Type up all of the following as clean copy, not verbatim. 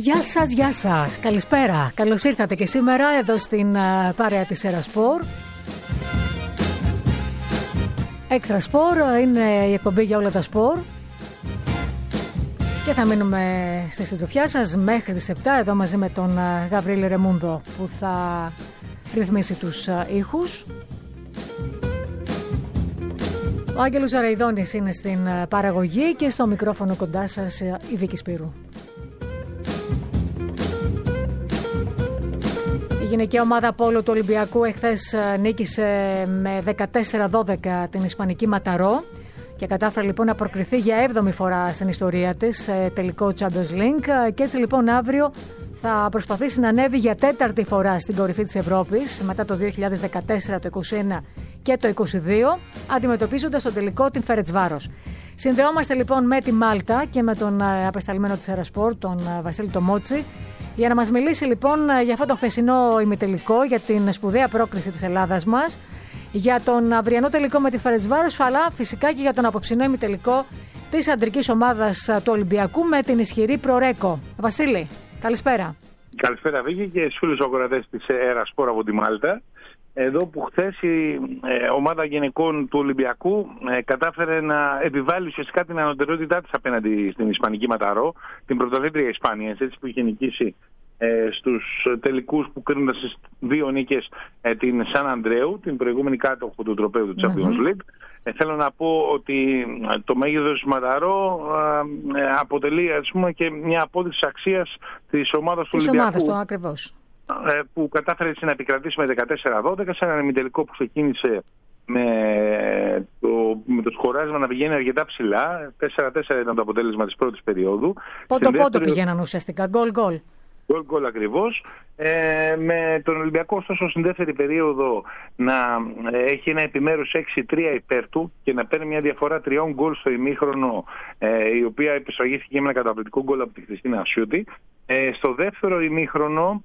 Γεια σας, καλησπέρα. Καλώς ήρθατε και σήμερα εδώ στην παρέα της Ερασπορ. Έξτρα Σπορ είναι η εκπομπή για όλα τα σπορ. Και θα μείνουμε στη συντροφιά σας μέχρι τις 7 εδώ μαζί με τον Γαβρίλη Ρεμούντο που θα ρυθμίσει τους ήχους. Ο Άγγελος Ζαραϊδόνης είναι στην παραγωγή και στο μικρόφωνο κοντά σας η Βίκη Σπύρου. Η γυναικεία ομάδα πόλο του Ολυμπιακού εχθές νίκησε με 14-12 την ισπανική Ματαρό και κατάφερε λοιπόν να προκριθεί για 7η φορά στην ιστορία της τελικό Champions League, και έτσι λοιπόν αύριο θα προσπαθήσει να ανέβει για 4η φορά στην κορυφή της Ευρώπης μετά το 2014, το 2021 και το 2022, αντιμετωπίζοντας το τελικό την Φερεντσβάρος. Συνδεόμαστε λοιπόν με τη Μάλτα και με τον απεσταλμένο της Ερασπορ, τον Βασίλη Τομότσι, για να μας μιλήσει λοιπόν για αυτό το χθεσινό ημιτελικό, για την σπουδαία πρόκριση της Ελλάδας μας, για τον αυριανό τελικό με τη Φερεντσβάρος, αλλά φυσικά και για τον απόψινό ημιτελικό της αντρικής ομάδας του Ολυμπιακού με την ισχυρή Προρέκο. Βασίλη, καλησπέρα. Καλησπέρα Βίκη και στους φίλους αγορατές της Ερασπορ από τη Μάλτα. Εδώ που χθες η ομάδα γυναικών του Ολυμπιακού κατάφερε να επιβάλλει ουσιαστικά την ανωτερότητά της απέναντι στην ισπανική Ματαρό, την πρωταθλήτρια Ισπάνια, έτσι που είχε νικήσει στους τελικούς που κρίνονταν στις 2 νίκες την Σαν Αντρέου, την προηγούμενη κάτοχο του τροπαίου του Champions League. Θέλω να πω ότι το μέγεθος της Ματαρό αποτελεί, ας πούμε, και μια απόδειξη αξίας της ομάδας του Ολυμπιακού. Της ομάδας του, ακριβώς. Που κατάφερε να επικρατήσει με 14-12 σε έναν ημιτελικό που ξεκίνησε με το σκοράσμα να πηγαίνει αρκετά ψηλά. 4-4 ήταν το αποτέλεσμα της πρώτης περίοδου. Πόντο πηγαίναν ουσιαστικά, γκολ. Γκολ ακριβώς. Με τον Ολυμπιακό ωστόσο στην δεύτερη περίοδο να έχει ένα επιμέρους 6-3 υπέρ του και να παίρνει μια διαφορά 3 γκολ στο ημίχρονο, η οποία επισφραγίστηκε με ένα καταπληκτικό γκολ από τη Χριστίνα Ασιούτη. Στο δεύτερο ημίχρονο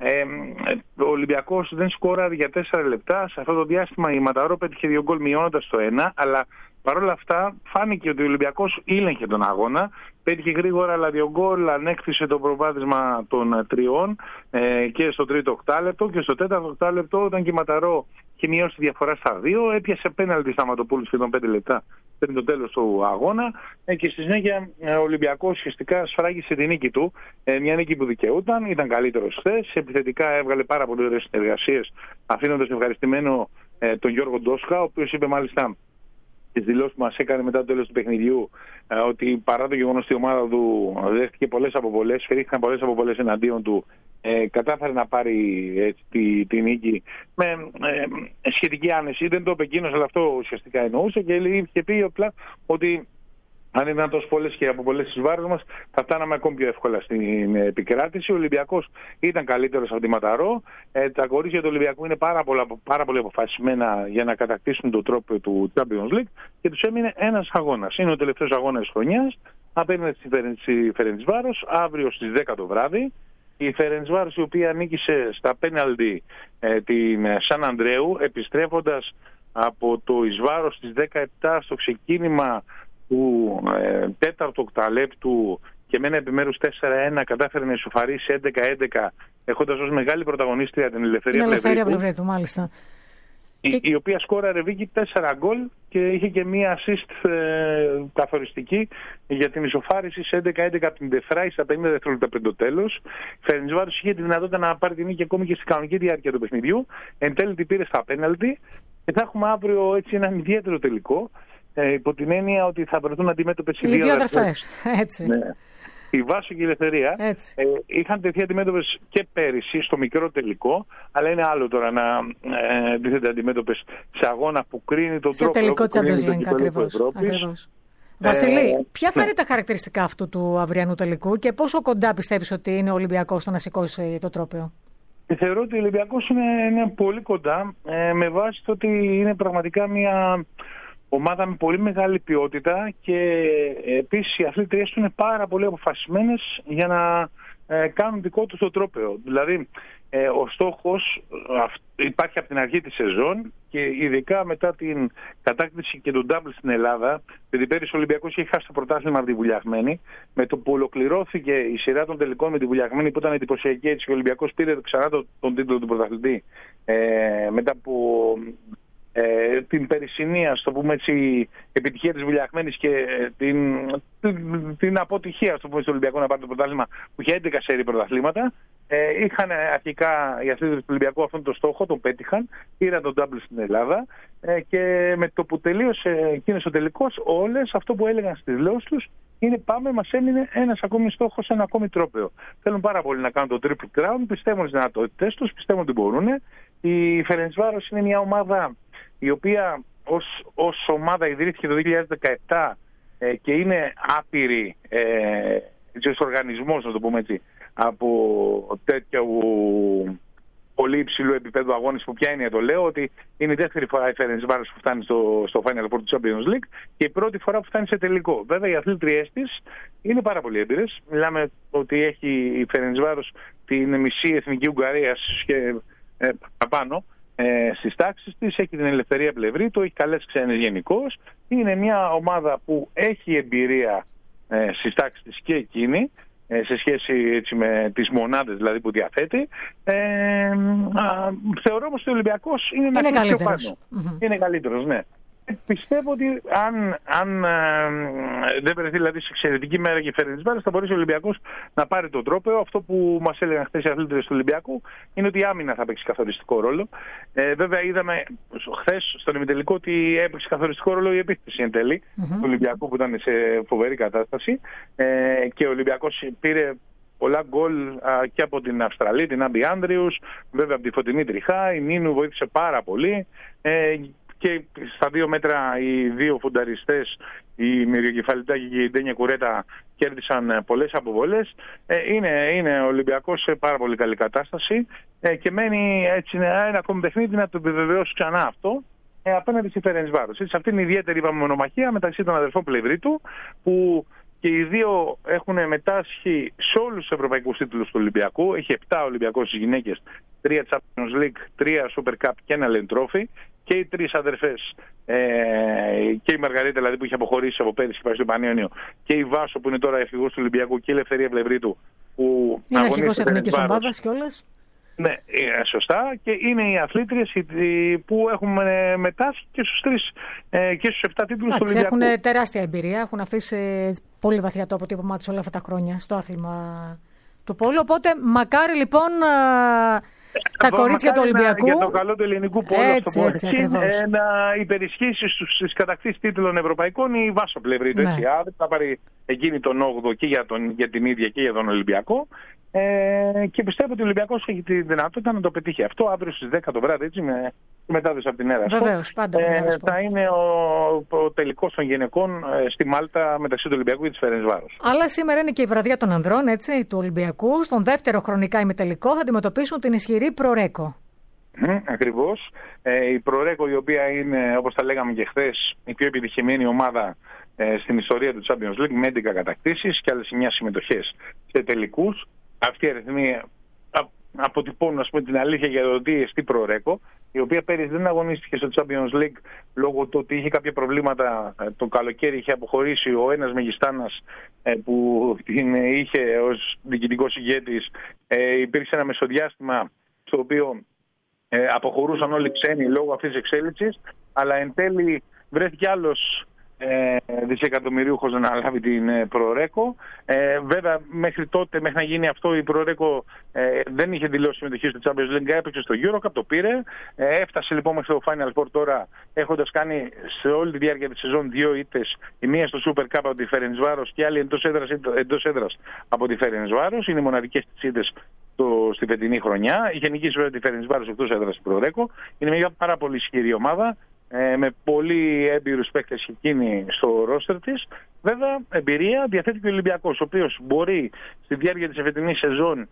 ο Ολυμπιακός δεν σκόραρε για 4 λεπτά. Σε αυτό το διάστημα η Ματαρό πέτυχε 2 γκολ μειώνοντας το 1, αλλά παρόλα αυτά φάνηκε ότι ο Ολυμπιακός ήλεγχε τον αγώνα. Πέτυχε γρήγορα αλλά 2 γκολ, ανέκτησε το προβάδισμα των 3 και στο τρίτο οκτάλεπτο, και στο τέταρτο οκτάλεπτο όταν και η Ματαρό είχε μειώσει τη διαφορά στα 2, έπιασε πέναλτι Σταματοπούλου σχεδόν 5 λεπτά πριν το τέλος του αγώνα, και στη συνέχεια ο Ολυμπιακός ουσιαστικά σφράγισε την νίκη του, μια νίκη που δικαιούταν, ήταν καλύτερος χθες, επιθετικά έβγαλε πάρα πολύ ωραίες συνεργασίες, αφήνοντας ευχαριστημένο τον Γιώργο Ντόσκα, ο οποίος είπε μάλιστα τις δηλώσεις που μας έκανε μετά το τέλος του παιχνιδιού, ότι παρά το γεγονός ότι η ομάδα του δέχτηκε πολλές αποβολές, φερήθηκαν πολλές αποβολές εναντίον του, κατάφερε να πάρει τη νίκη με σχετική άνεση. Δεν το είπε εκείνος, αλλά αυτό ουσιαστικά εννοούσε, και είχε πει απλά ότι αν ήταν τόσο πολλές και από πολλές τις βάρες μας, θα φτάναμε ακόμη πιο εύκολα στην επικράτηση. Ο Ολυμπιακός ήταν καλύτερος από τη Ματαρό. Τα κορίτσια του Ολυμπιακού είναι πάρα πολύ αποφασισμένα για να κατακτήσουν τον τρόπο του Champions League, και τους έμεινε ένας αγώνας. Είναι ο τελευταίος αγώνας της χρονιάς. Απέναντι στη Φερεντσβάρος αύριο στις 10 το βράδυ. Η Φερεντσβάρος, η οποία νίκησε στα πέναλτι την Σαν Αντρέου, επιστρέφοντας από το εις βάρος στις 17 στο ξεκίνημα του τέταρτου οκταλέπτου και με ένα επιμέρους 4-1 κατάφερε να ισοφαρίσει 11-11, έχοντας ως μεγάλη πρωταγωνίστρια την Ελευθερία Πλευρέτου, μάλιστα. Η οποία σκόραρε Βίκη 4 γκολ και είχε και μία assist καθοριστική για την ισοφάριση σε 11-11 από την Ντεφράι στα 50 δευτερόλεπτα πριν το τέλος. Η Φερεντσβάρος είχε τη δυνατότητα να πάρει την νίκη ακόμη και στην κανονική διάρκεια του παιχνιδιού. Εν τέλει την πήρε στα πέναλτι, και θα έχουμε αύριο έτσι έναν ιδιαίτερο τελικό. Υπό την έννοια ότι θα βρεθούν αντιμέτωπες οι δύο αδερφές. Έτσι. Ναι. Η Βάσο και η Ελευθερία είχαν τεθεί αντιμέτωπες και πέρυσι στο μικρό τελικό, αλλά είναι άλλο τώρα να τίθενται αντιμέτωπες σε αγώνα που κρίνει τον τρόπο. Σε τελικό Champions League, ακριβώς. Βασιλή, ποια θα είναι τα χαρακτηριστικά αυτού του αυριανού τελικού και πόσο κοντά πιστεύεις ότι είναι ο Ολυμπιακός στο να σηκώσει το τρόπαιο? Θεωρώ ότι ο Ολυμπιακός είναι πολύ κοντά, με βάση το ότι είναι πραγματικά μια ομάδα με πολύ μεγάλη ποιότητα, και επίσης οι αθλήτριές του είναι πάρα πολύ αποφασισμένες για να κάνουν δικό τους το τρόπαιο. Δηλαδή ο στόχος υπάρχει από την αρχή της σεζόν και ειδικά μετά την κατάκτηση και του double στην Ελλάδα. Δηλαδή πέρυσι ο Ολυμπιακός είχε χάσει το πρωτάθλημα από τη Βουλιαγμένη. Με το που ολοκληρώθηκε η σειρά των τελικών με τη Βουλιαγμένη, που ήταν εντυπωσιακή, έτσι, και ο Ολυμπιακός πήρε ξανά τον τίτλο του πρωταθλητή μετά από την περσινή, ας το πούμε έτσι, επιτυχία της Βουλιαγμένης και την αποτυχία, ας το πούμε, στο Ολυμπιακό να πάρει το πρωτάθλημα, που είχε 11 σερί πρωταθλήματα. Είχαν αρχικά οι αθλήτες του Ολυμπιακού αυτόν τον στόχο, τον πέτυχαν, πήραν τον double στην Ελλάδα και με το που τελείωσε εκείνος ο τελικός, όλες αυτό που έλεγαν στις δηλώσεις τους είναι πάμε, μας έμεινε ένας ακόμη στόχος, ένα ακόμη τρόπαιο. Θέλουν πάρα πολύ να κάνουν το triple crown, πιστεύουν στις δυνατότητες τους, πιστεύουν ότι μπορούν. Η Φερεντσβάρος είναι μια ομάδα η οποία ως ομάδα ιδρύθηκε το 2017 και είναι άπειρη ως οργανισμός, να το πούμε έτσι, από τέτοιο πολύ υψηλού επίπεδου αγώνες, που ποια είναι, το λέω, ότι είναι η δεύτερη φορά η Φερεντσβάρος που φτάνει στο Final Four του Champions League και η πρώτη φορά που φτάνει σε τελικό. Βέβαια οι αθλήτριές της είναι πάρα πολύ έμπειρες. Μιλάμε ότι έχει η Φερεντσβάρος την μισή εθνική Ουγγαρίας και απάνω στις τάξεις της, έχει την Ελευθερία Πλευρίτου, έχει καλές ξένες γενικώς. Είναι μια ομάδα που έχει εμπειρία στις τάξεις της και εκείνη, σε σχέση έτσι με τις μονάδες δηλαδή που διαθέτει. Θεωρώ όμως ότι ο Ολυμπιακός είναι καλύτερος. Είναι καλύτερος, ναι. Πιστεύω ότι αν δεν βρεθεί δηλαδή σε εξαιρετική μέρα και η Φερεντσβάρος, θα μπορέσει ο Ολυμπιακός να πάρει τον τρόπαιο. Αυτό που μας έλεγαν χθες οι αθλήτες του Ολυμπιακού είναι ότι η άμυνα θα παίξει καθοριστικό ρόλο. Βέβαια είδαμε χθες στον ημιτελικό ότι έπαιξε καθοριστικό ρόλο η επίθεση εν τέλει του Ολυμπιακού, που ήταν σε φοβερή κατάσταση, και ο Ολυμπιακός πήρε πολλά γκολ και από την Αυστραλή, την Άμπι Άντριους, βέβαια από τη Φωτεινή Τριχά. Η Νίνου βοήθησε πάρα πολύ. Και στα 2 μέτρα οι δύο φουνταριστές, η Μυριοκεφαλιτάκη και η Ντένια Κουρέτα, κέρδισαν πολλές αποβολές. Είναι ο Ολυμπιακός σε πάρα πολύ καλή κατάσταση και μένει έτσι ένα ακόμη παιχνίδι να το επιβεβαιώσει ξανά αυτό απέναντι στη Φερεντσβάρος. Σε αυτήν την ιδιαίτερη μονομαχία μεταξύ των αδερφών Πλευρίτου, που και οι δύο έχουν μετάσχει σε όλους τους ευρωπαϊκούς τίτλους του Ολυμπιακού. Έχει 7 Ολυμπιακούς στις γυναίκες, 3 Champions League, 3 Super Cup και ένα Lane Trophy. Και οι τρεις αδερφές, και η Μαργαρίτα δηλαδή που είχε αποχωρήσει από πέρυσι και πάει στο Πανιόνιο, και η Βάσο που είναι τώρα εφηγός του Ολυμπιακού, και η Ελευθερία Πλευρίτου που είναι αρχηγός εθνικής ομάδας κιόλας. Ναι, σωστά. Και είναι οι αθλήτριες που έχουν μετάσχει και στους 3 και στους 7 τίτλους του Ολυμπιακού. Έχουν τεράστια εμπειρία, έχουν αφήσει πολύ βαθιά το αποτύπωμά τους όλα αυτά τα χρόνια στο άθλημα του πόλου. Οπότε μακάρι λοιπόν τα κορίτσια του Ολυμπιακού, για το καλό του ελληνικού πόλου, να υπερισχύσει στις κατακτήσεις τίτλων ευρωπαϊκών η Βάσο Πλευρίτου. Ναι. Θα πάρει εκείνη τον 8ο και για την ίδια και για τον Ολυμπιακό. Και πιστεύω ότι ο Ολυμπιακός έχει τη δυνατότητα να το πετύχει αυτό αύριο στις 10 το βράδυ, έτσι, με μετάδοση από την Έραστο. Βεβαίως, πάντα θα είναι ο τελικός των γυναικών στη Μάλτα μεταξύ του Ολυμπιακού και της Φερεντσβάρος. Αλλά σήμερα είναι και η βραδιά των ανδρών, έτσι, του Ολυμπιακού. Στον δεύτερο χρονικά ημιτελικό θα αντιμετωπίσουν την ισχυρή Προρέκο. Ακριβώς. Η Προρέκο, η οποία είναι, όπως τα λέγαμε και χθες, η πιο επιτυχημένη ομάδα στην ιστορία του Champions League, με 11 κατακτήσεις και άλλες 9 συμμετοχές σε τελικούς. Αυτοί οι αριθμοί αποτυπώνουν, ας πούμε, την αλήθεια για το τι εστί Προρέκο, η οποία πέρυσι δεν αγωνίστηκε στο Champions League λόγω του ότι είχε κάποια προβλήματα. Το καλοκαίρι είχε αποχωρήσει ο ένας Μεγιστάνας που την είχε ως διοικητικός ηγέτης. Υπήρξε ένα μεσοδιάστημα στο οποίο αποχωρούσαν όλοι οι ξένοι λόγω αυτής της εξέλιξης, αλλά εν τέλει βρέθηκε άλλος δισεκατομμυρίουχος να λάβει την Προρέκο. Βέβαια μέχρι τότε, μέχρι να γίνει αυτό, η Προρέκο δεν είχε δηλώσει συμμετοχή στο Champions League, έπαιξε στο Eurocup, το πήρε. Έφτασε λοιπόν μέχρι το Final Four τώρα, έχοντας κάνει σε όλη τη διάρκεια της σεζόν 2 ήττες, η μία στο Super Cup από τη Φερεντσβάρος και άλλη εντός έδρας από τη Φερεντσβάρος. Είναι οι μοναδικές της ήττες στη φετινή χρονιά. Είχε νικήσει βέβαια τη Φερεντσβάρος εκτός έδρας στην Προρέκο. Είναι μια πάρα πολύ ισχυρή ομάδα, με πολύ έμπειρους παίκτες εκείνη στο ρόστερ της. Βέβαια, εμπειρία διαθέτει και ο Ολυμπιακός, ο οποίος μπορεί στη διάρκεια της εφετινής σεζόν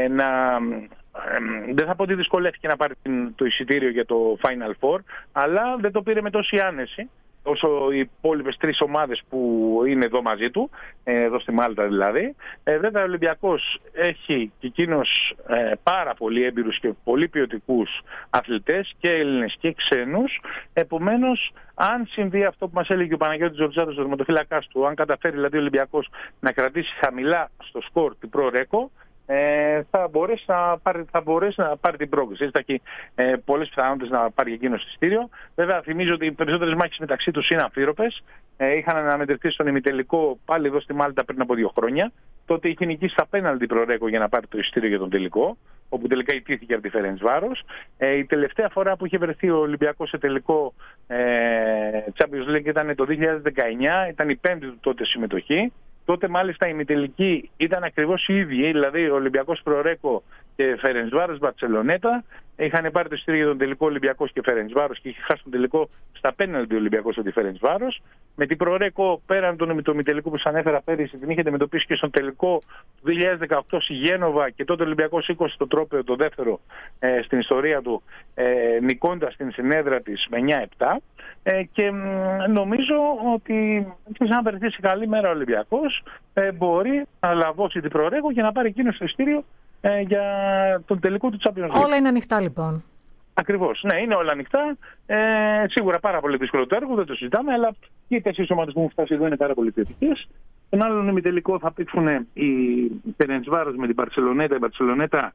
δεν θα πω ότι δυσκολεύτηκε να πάρει το εισιτήριο για το Final Four, αλλά δεν το πήρε με τόση άνεση. όσο οι υπόλοιπες 3 ομάδες που είναι εδώ μαζί του, εδώ στη Μάλτα δηλαδή. Βέβαια ο Ολυμπιακός έχει και εκείνος πάρα πολύ έμπειρους και πολύ ποιοτικούς αθλητές, και Έλληνες και ξένους. Επομένως, αν συμβεί αυτό που μας έλεγε ο Παναγιώτης Τζορτζάτος, ο τερματοφύλακας του, αν καταφέρει δηλαδή ο Ολυμπιακός να κρατήσει χαμηλά στο σκορ την Pro-Reco, θα μπορέσει να πάρει την πρόκληση. Έτσι, θα έχει πολλές πιθανότητες να πάρει εκείνο εισιτήριο. Βέβαια, θυμίζω ότι οι περισσότερες μάχες μεταξύ τους είναι αμφίροπες. Είχαν αναμετρηθεί στον ημιτελικό πάλι εδώ στη Μάλτα πριν από 2 χρόνια. Τότε είχε νικήσει στα πέναλτι Pro-Reco για να πάρει το εισιτήριο για τον τελικό, όπου τελικά ιτήθηκε από τη Φερεντσβάρος. Η τελευταία φορά που είχε βρεθεί ο Ολυμπιακός σε τελικό Champions League ήταν το 2019, ήταν η 5η του τότε συμμετοχή. Τότε μάλιστα η ημιτελική ήταν ακριβώς οι ίδιοι, δηλαδή ο Ολυμπιακός Pro-Reco και Φερεντσβάρος Μπαρτσελονέτα. Είχαν πάρει το εισιτήριο για τον τελικό Ολυμπιακός και Φερεντσβάρος και είχε χάσει τον τελικό στα πέναλτι ο Ολυμπιακός από τη Φερεντσβάρος. Με την Pro-Reco, πέραν τον ημιτελικό που σας ανέφερα πέρυσι, την είχε αντιμετωπίσει και στον τελικό του 2018 στη Γένοβα, και τότε ο Ολυμπιακός σήκωσε το τρόπαιο, το δεύτερο στην ιστορία του, νικώντας την συνέδρα της με 9-7. Και νομίζω ότι αν βρεθεί σε καλή μέρα ο Ολυμπιακός, μπορεί να λαβώσει την Pro-Reco και να πάρει εκείνο το εισιτήριο για τον τελικό του Champions League. Όλα είναι ανοιχτά λοιπόν. Ακριβώς. Ναι, είναι όλα ανοιχτά. Σίγουρα πάρα πολύ δύσκολο το έργο, δεν το συζητάμε, αλλά και οι 4 ομάδες που έχουν φτάσει εδώ είναι πάρα πολύ θετικές. Τον άλλον ημιτελικό θα παίξουν η Φερεντσβάρος με την Μπαρτσελονέτα. Η Μπαρτσελονέτα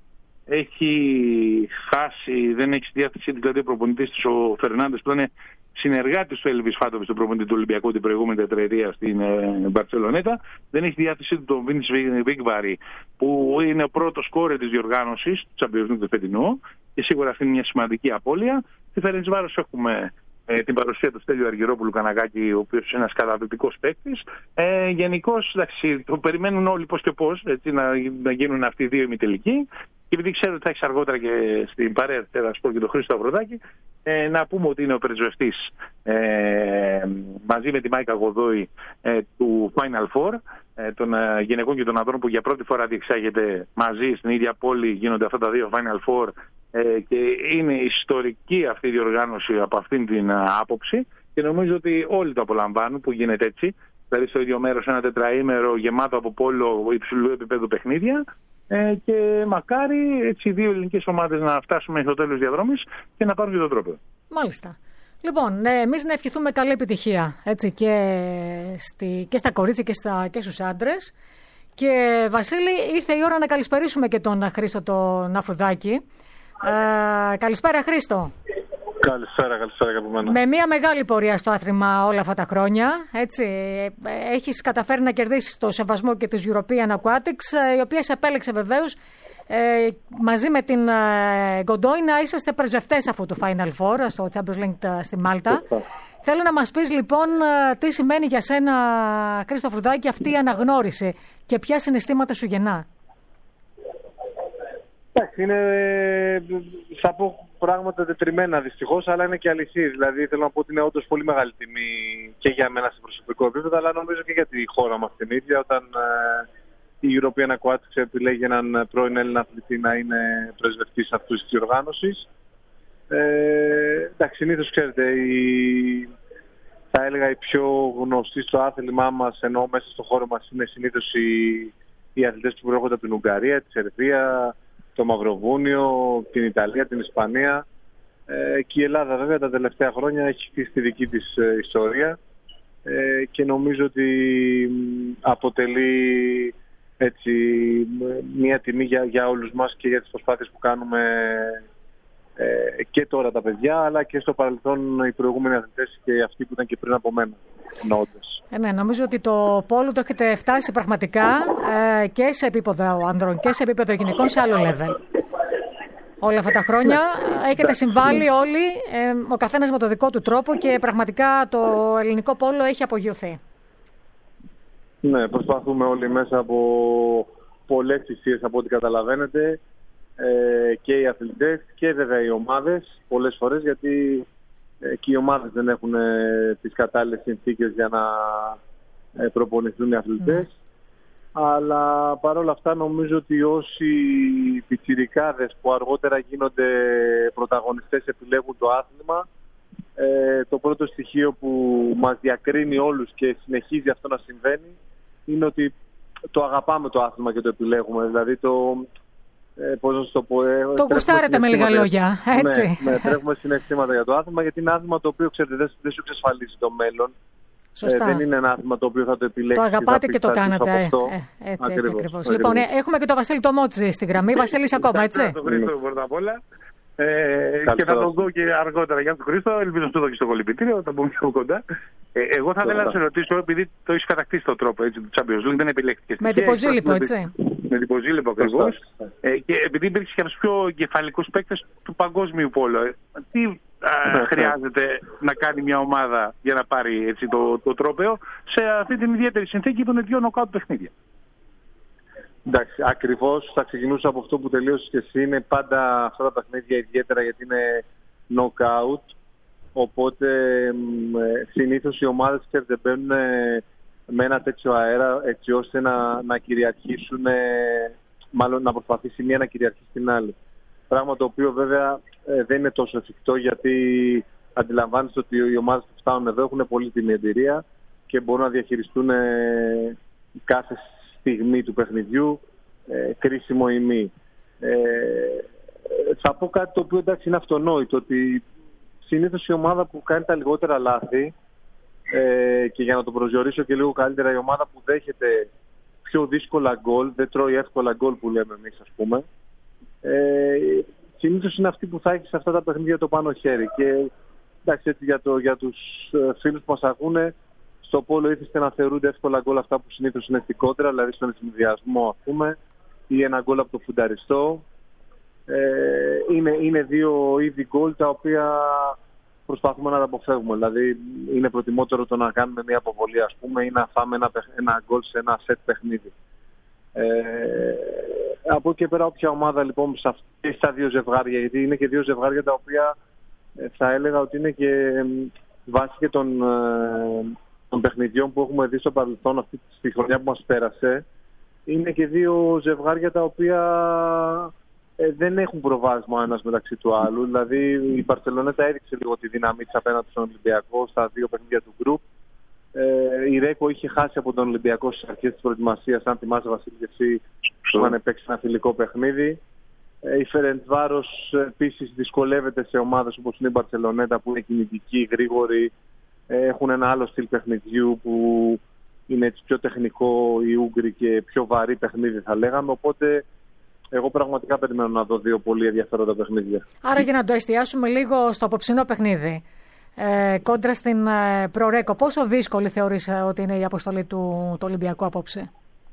έχει χάσει, δεν έχει στη διάθεσή της, δηλαδή ο προπονητής της, ο Φερνάντες, που ήταν συνεργάτης του Έλβις Φάτοβιτς, του προπονητή του Ολυμπιακού την προηγούμενη τετραετία στην Μπαρτσελονέτα. Δεν έχει στη διάθεσή του τον Βίνις Βίγκβαρη, που είναι ο πρώτος σκόρερ της διοργάνωσης του Champions League του φετινού, και σίγουρα αυτή είναι μια σημαντική απώλεια. Στη Φερεντσβάρος έχουμε την παρουσία του Στέλιου Αργυρόπουλου Καναγάκη, ο οποίος είναι ένας καταπληκτικός παίκτης. Γενικώς, εντάξει, το περιμένουν όλοι πώς και πώς, έτσι, να γίνουν αυτοί οι 2 ημιτελικοί. Και επειδή ξέρω ότι θα έχεις αργότερα και στην παρέα και τον Χρήστο Αβροδάκη, να πούμε ότι είναι ο πρεσβευτής μαζί με τη Μάικα Γοδόη του Final Four, των γυναικών και των ανδρών, που για πρώτη φορά διεξάγεται μαζί στην ίδια πόλη, γίνονται αυτά τα 2 Final Four, και είναι ιστορική αυτή η διοργάνωση από αυτήν την άποψη, και νομίζω ότι όλοι το απολαμβάνουν που γίνεται έτσι, δηλαδή στο ίδιο μέρος ένα τετραήμερο γεμάτο από πόλο υψηλού επίπεδου παιχνίδια. Και μακάρι έτσι οι 2 ελληνικές ομάδες να φτάσουν μέχρι το τέλος της διαδρόμης και να πάρουν και τον τρόπο. Μάλιστα. Λοιπόν, εμείς να ευχηθούμε καλή επιτυχία, έτσι, και στα κορίτσια και στους άντρες. Και Βασίλη, ήρθε η ώρα να καλησπερίσουμε και τον Χρήστο τον Αφρουδάκη. Καλησπέρα Χρήστο. Καλησπέρα αγαπημένα. Με μια μεγάλη πορεία στο άθλημα όλα αυτά τα χρόνια, έτσι, έχεις καταφέρει να κερδίσεις το σεβασμό και της European Aquatics, η οποία σε επέλεξε βεβαίως μαζί με την Γκοντόι να είσαστε πρεσβευτές αυτού του Final Four στο Champions League στη Μάλτα. Θέλω να μας πεις λοιπόν τι σημαίνει για σένα, Χρήστο Αφρουδάκη, αυτή η αναγνώριση και ποια συναισθήματα σου γεννά. Εντάξει, θα πω πράγματα τετριμμένα δυστυχώς, αλλά είναι και αληθή. Δηλαδή θέλω να πω ότι είναι όντως πολύ μεγάλη τιμή και για μένα σε προσωπικό επίπεδο, αλλά νομίζω και για τη χώρα μας την ίδια, όταν η European Aquatics επιλέγει έναν πρώην Έλληνα αθλητή να είναι πρεσβευτής αυτής της διοργάνωσης. Εντάξει, συνήθως ξέρετε, θα έλεγα η πιο γνωστή στο άθλημά μας, ενώ μέσα στο χώρο μας, είναι συνήθως οι αθλητές που προέρχονται από την Ουγγαρία, τη Σερβία, το Μαυροβούνιο, την Ιταλία, την Ισπανία, και η Ελλάδα βέβαια τα τελευταία χρόνια έχει χτίσει τη δική της ιστορία, και νομίζω ότι αποτελεί έτσι μια τιμή για όλους μας και για τις προσπάθειες που κάνουμε και τώρα τα παιδιά, αλλά και στο παρελθόν οι προηγούμενοι αθλητές και αυτοί που ήταν και πριν από μένα. Ναι, νομίζω ότι το πόλο το έχετε φτάσει πραγματικά και σε επίπεδο ανδρών και σε επίπεδο γυναικών σε άλλο level. Όλα αυτά τα χρόνια έχετε συμβάλει όλοι, ο καθένας με το δικό του τρόπο, και πραγματικά το ελληνικό πόλο έχει απογειωθεί. Ναι, προσπαθούμε όλοι μέσα από πολλές θυσίες, από ό,τι καταλαβαίνετε, και οι αθλητές και βέβαια οι ομάδες πολλές φορές, γιατί και οι ομάδες δεν έχουν τις κατάλληλες συνθήκες για να προπονηθούν οι αθλητές. Αλλά παρόλα αυτά νομίζω ότι όσοι πιτσιρικάδες που αργότερα γίνονται πρωταγωνιστές επιλέγουν το άθλημα, Το πρώτο στοιχείο που μας διακρίνει όλους και συνεχίζει αυτό να συμβαίνει είναι ότι το αγαπάμε το άθλημα και το επιλέγουμε. Δηλαδή πώς να σου το πω, το γουστάρετε με λίγα λόγια, έτσι. Ναι, τρέχουμε συναισθήματα για το άθλημα, γιατί είναι άθλημα το οποίο, ξέρετε, δεν σου εξασφαλίζει το μέλλον. Σωστά. Δεν είναι ένα άθλημα το οποίο θα το επιλέξεις. Το αγαπάτε και το κάνατε. Έτσι ακριβώς. Λοιπόν, έχουμε και τον Βασίλη Τομότζη στη γραμμή. Βασίλης ακόμα, έτσι. Τον Χρήστο πρώτα απ' όλα. Και θα τον πω και αργότερα για τον Χρήστο. Ελπίζω να του δω και στο κολυμπητήριο, θα πούμε πιο κοντά. Εγώ θα ήθελα να σε ρωτήσω, επειδή το έχει κατακτήσει τον τρόπο του Champions League, δεν επιλέχθηκε. Με την Ποζίλιππο, έτσι. Με την Ποζίλιππο ακριβώς. Και επειδή υπήρξε και από του πιο κεφαλικούς παίκτες του παγκόσμιου πόλο, τι χρειάζεται να κάνει μια ομάδα για να πάρει έτσι, το τρόπαιο σε αυτή την ιδιαίτερη συνθήκη που είναι 2 νοκάουτ παιχνίδια? Εντάξει, ακριβώς θα ξεκινούσα από αυτό που τελείωσες και εσύ. Είναι πάντα αυτά τα παιχνίδια ιδιαίτερα γιατί είναι knockout. Οπότε συνήθως οι ομάδες, ξέρετε, μπαίνουν με ένα τέτοιο αέρα έτσι ώστε να κυριαρχήσουν, μάλλον να προσπαθήσει μία να κυριαρχήσει την άλλη. Πράγμα το οποίο βέβαια δεν είναι τόσο εφικτό, γιατί αντιλαμβάνεστε ότι οι ομάδες που φτάνουν εδώ έχουν πολύτιμη εμπειρία και μπορούν να διαχειριστούν κάθε στιγμή του παιχνιδιού, κρίσιμο ή μη. Θα πω κάτι το οποίο εντάξει είναι αυτονόητο, ότι συνήθως η ομάδα που κάνει τα λιγότερα λάθη, και για να το προσδιορίσω και λίγο καλύτερα, η ομάδα που δέχεται πιο δύσκολα γκολ, δεν τρώει εύκολα γκολ που λέμε εμείς, ας πούμε, συνήθως είναι αυτή που θα έχει σε αυτά τα παιχνίδια το πάνω χέρι. Και εντάξει, έτσι για τους φίλους που μας ακούνε, στο πόλο ήθιστε να θεωρούνται εύκολα γκολ αυτά που συνήθως είναι στην κόντρα, δηλαδή στον συνδυασμό, ας πούμε, ή ένα γκολ από το φουνταριστό. Είναι 2 είδη γκολ τα οποία προσπαθούμε να τα αποφεύγουμε. Δηλαδή είναι προτιμότερο το να κάνουμε μια αποβολή, ας πούμε, ή να φάμε ένα γκολ σε ένα σετ παιχνίδι. Από εκεί και πέρα, όποια ομάδα λοιπόν σε στα 2 ζευγάρια, γιατί είναι και 2 ζευγάρια τα οποία θα έλεγα ότι είναι και βάσει και των παιχνιδιών που έχουμε δει στο παρελθόν αυτή τη χρονιά που μας πέρασε, είναι και 2 ζευγάρια τα οποία δεν έχουν προβάδισμα ο ένας μεταξύ του άλλου. Δηλαδή η Μπαρσελονέτα έδειξε λίγο τη δύναμή της απέναντι στον Ολυμπιακό στα 2 παιχνίδια του γκρουπ. Η Ρέκο είχε χάσει από τον Ολυμπιακό στις αρχές της προετοιμασίας, αν θυμάσαι Βασίλη και εσύ, που είχαν παίξει ένα φιλικό παιχνίδι. Η Φερεντσβάρος επίσης δυσκολεύεται σε ομάδες όπως είναι η Μπαρσελονέτα, που είναι κινητική, γρήγορη, έχουν ένα άλλο στυλ παιχνιδιού που είναι έτσι πιο τεχνικό, οι Ούγγροι, και πιο βαρύ παιχνίδι θα λέγαμε. Οπότε εγώ πραγματικά περιμένω να δω 2 πολύ ενδιαφέροντα παιχνίδια. Άρα για να το εστιάσουμε λίγο στο απόψινό παιχνίδι, κόντρα στην Προρέκο, πόσο δύσκολη θεωρείς ότι είναι η αποστολή του Ολυμπιακού απόψε?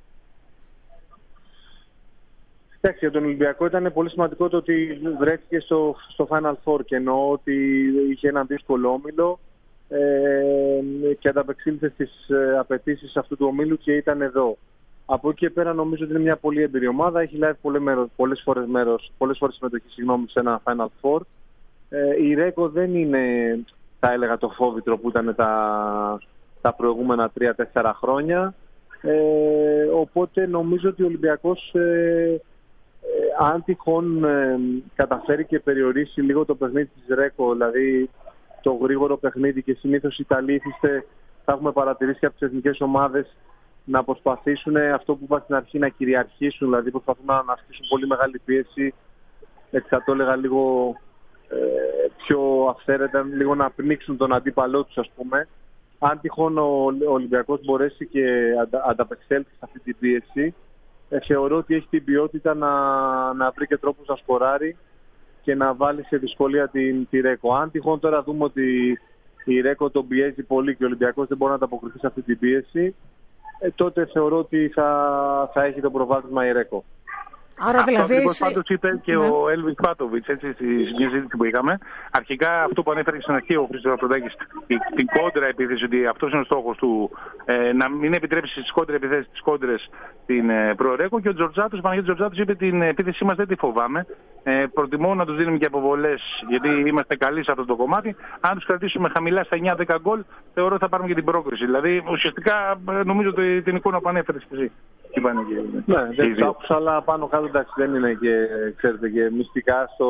Εντάξει, για τον Ολυμπιακό ήταν πολύ σημαντικό το ότι βρέθηκε στο Final Four, και εννοώ ότι είχε έναν δύσκολο όμιλο και ανταπεξήλθε στις απαιτήσεις αυτού του ομίλου και ήταν εδώ. Από εκεί και πέρα νομίζω ότι είναι μια πολύ εμπειρή ομάδα. Έχει λάβει πολλές φορές συμμετοχή σε ένα Final Four. Η Ρέκο δεν είναι, θα έλεγα, το φόβητρο που ήταν τα προηγούμενα 3-4 χρόνια. Οπότε νομίζω ότι ο Ολυμπιακός, αν τυχόν καταφέρει και περιορίσει λίγο το παιχνίδι της Ρέκο, δηλαδή το γρήγορο παιχνίδι, και συνήθως οι Ιταλοί θα έχουμε παρατηρήσει από τις εθνικές ομάδες να προσπαθήσουν αυτό που είπα στην αρχή, να κυριαρχήσουν, δηλαδή προσπαθούν να ασκήσουν πολύ μεγάλη πίεση, έτσι θα το έλεγα λίγο πιο αυθαίρετα, λίγο να πνίξουν τον αντίπαλό τους, ας πούμε. Αν τυχόν ο Ολυμπιακός μπορέσει και ανταπεξέλθει σε αυτή την πίεση, θεωρώ ότι έχει την ποιότητα να βρει και τρόπους να σκοράρει και να βάλει σε δυσκολία τη Ρέκο. Αν τυχόν τώρα δούμε ότι η Ρέκο τον πιέζει πολύ και ο Ολυμπιακός δεν μπορεί να ανταποκριθεί σε αυτή την πίεση, τότε θεωρώ ότι θα έχει το προβάδισμα η Ρέκο. Άρα δηλαδή. Αυτό πάντως είπε και ο Έλβιν Πάτοβιτς, έτσι, στη συζήτηση που είχαμε. Αρχικά αυτό που ανέφερε στην αρχή ο Χρήστος Αφροδάκης, την κόντρα επίθεση, ότι αυτός είναι ο στόχος του, να μην επιτρέψει στις κόντρα επιθέσεις, τις κόντρες την Προρέκο. Και ο Παναγιώτης Τζορτζάτος είπε την επίθεσή μας δεν τη φοβάμαι. Προτιμώ να τους δίνουμε και αποβολές, γιατί είμαστε καλοί σε αυτό το κομμάτι. Αν τους κρατήσουμε χαμηλά στα 9-10 γκολ, θεωρώ ότι θα πάρουμε και την πρόκριση. Δηλαδή ουσιαστικά νομίζω την εικόνα που ανέφερες εσύ. Ναι, δεν το άκουσα, αλλά πάνω κάτω εντάξει, δεν είναι και, ξέρετε, και μυστικά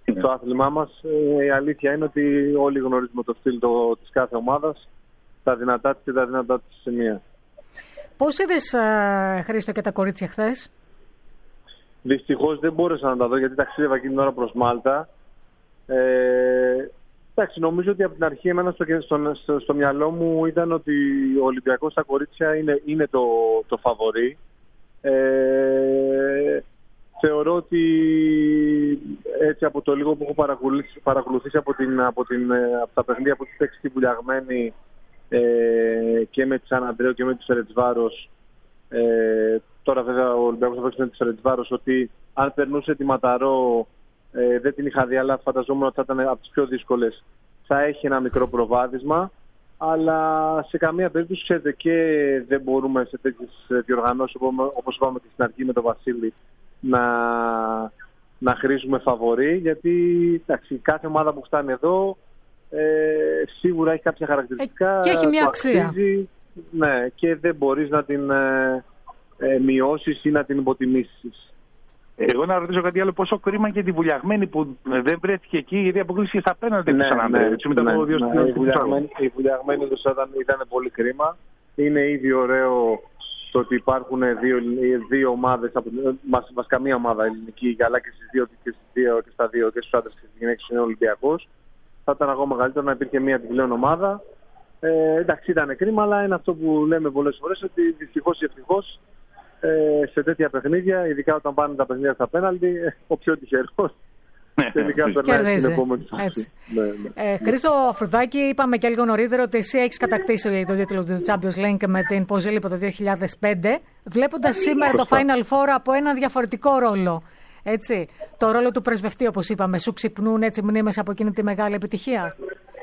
στο άθλημά μας. Η αλήθεια είναι ότι όλοι γνωρίζουμε το στυλ της κάθε ομάδας, τα δυνατά της και τα δυνατά της σημεία. Πώς είδες, Χρήστο, και τα κορίτσια χθες? Δυστυχώς δεν μπόρεσα να τα δω γιατί ταξίδευα εκείνη την ώρα προς Μάλτα. Εντάξει, νομίζω ότι από την αρχή εμένα στο μυαλό μου ήταν ότι ο Ολυμπιακός στα κορίτσια είναι το φαβορί. Θεωρώ ότι έτσι από το λίγο που έχω παρακολουθήσει από τα παιχνίδια που έχει παίξει τη Βουλιαγμένη και με τη Σαν Αντρέου και με τη Φερετσβάρος, τώρα βέβαια ο Ολυμπιακός θα παίξει με τη Φερετσβάρος, ότι αν περνούσε τη Ματαρό, δεν την είχα δει, αλλά φανταζόμουν ότι θα ήταν από τις πιο δύσκολες. Θα έχει ένα μικρό προβάδισμα, αλλά σε καμία περίπτωση, ξέρετε, και δεν μπορούμε σε τέτοιες διοργανώσεις, όπως είπαμε και στην αρχή με τον Βασίλη, να χρήσουμε φαβορί, γιατί εντάξει, κάθε ομάδα που φτάνει εδώ σίγουρα έχει κάποια χαρακτηριστικά και έχει μια αξία. Αξίζει, ναι, και δεν μπορείς να την μειώσεις ή να την υποτιμήσεις. Εγώ να ρωτήσω κάτι άλλο, πόσο κρίμα και τη Βουλιαγμένη που δεν βρέθηκε εκεί, γιατί αποκλείστηκε στα πέναλτι του Σαναντρέου. Η Βουλιαγμένη ήταν πολύ κρίμα. Είναι ήδη ωραίο το ότι υπάρχουν δύο ομάδες, βασικά μία ομάδα ελληνική, αλλά και στις δύο και στα δύο, και στους άντρες και στις γυναίκες είναι Ολυμπιακός. Θα ήταν ακόμα καλύτερο να υπήρχε μία επιπλέον ομάδα. Εντάξει, ήταν κρίμα, αλλά είναι αυτό που λέμε πολλές φορές, ότι δυστυχώς ή ευτυχώς σε τέτοια παιχνίδια, ειδικά όταν πάνε τα παιχνίδια στα πέναλτι, ο πιο τυχερός τελικά περνάει στην επόμενη φάση. Χρήστο Αφρουδάκη, είπαμε και λίγο νωρίτερα ότι εσύ έχεις κατακτήσει το τίτλο του Champions League με την Ποζέλιπο το 2005, βλέποντας σήμερα το Final Four από ένα διαφορετικό ρόλο. Έτσι, το ρόλο του πρεσβευτή, όπως είπαμε, σου ξυπνούν έτσι μνήμες από εκείνη τη μεγάλη επιτυχία?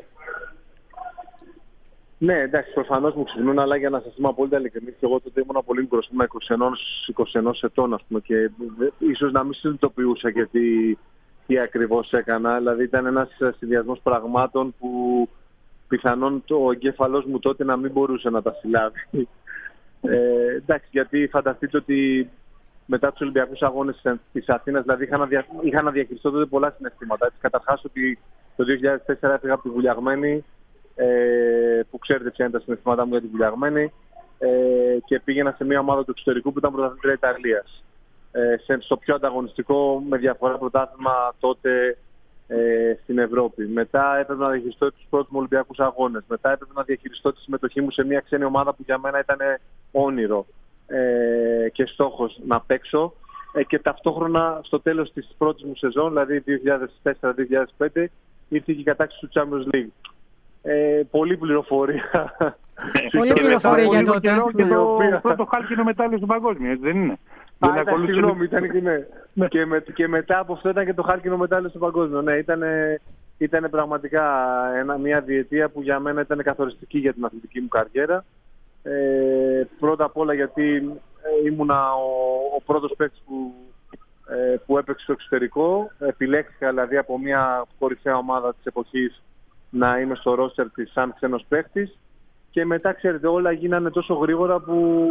Ναι, εντάξει, προφανώς μου ξυπνούν, αλλά για να σας είμαι απόλυτα ειλικρινής, και εγώ τότε ήμουν πολύ μικρός, ήμουν 21 ετών, ας πούμε, και ίσως να μην συνειδητοποιούσα και τι ακριβώς έκανα. Δηλαδή ήταν ένας συνδυασμός πραγμάτων που πιθανόν ο εγκέφαλός μου τότε να μην μπορούσε να τα συλλάβει. Εντάξει, γιατί φανταστείτε ότι μετά τους Ολυμπιακούς Αγώνες της Αθήνας, δηλαδή είχα να διαχειριστώ τότε πολλά συναισθήματα. Καταρχάς ότι το 2004 έφυγα από τη Βουλιαγμένη, που ξέρετε ποια είναι τα συναισθήματά μου για τη Βουλιαγμένη, και πήγαινα σε μια ομάδα του εξωτερικού που ήταν πρωταθλήτρια Ιταλίας, στο πιο ανταγωνιστικό με διαφορά πρωτάθλημα τότε στην Ευρώπη. Μετά έπρεπε να διαχειριστώ τους πρώτους μου Ολυμπιακούς Αγώνες. Μετά έπρεπε να διαχειριστώ τη συμμετοχή μου σε μια ξένη ομάδα που για μένα ήταν όνειρο και στόχος να παίξω, και ταυτόχρονα στο τέλος της πρώτης μου σεζόν, δηλαδή 2004-2005, ήρθε και η κατάκτηση του Champions League. Πολλή πληροφορία. Πολλή πληροφορία για τότε. Και το πρώτο χάλκινο μετάλλιο στον παγκόσμιο, έτσι δεν είναι? Συγγνώμη, ήταν και ναι. Και μετά από αυτό ήταν και το χάλκινο μετάλλιο στον παγκόσμιο. Ναι, ήταν πραγματικά μια διετία που για μένα ήταν καθοριστική για την αθλητική μου καριέρα. Πρώτα απ' όλα γιατί ήμουνα ο πρώτος παίκτης που έπαιξε στο εξωτερικό. Επιλέχθηκα δηλαδή από μια κορυφαία ομάδα της εποχής να είμαι στο ρόστερ της σαν ξένος παίκτης, και μετά ξέρετε όλα γίνανε τόσο γρήγορα που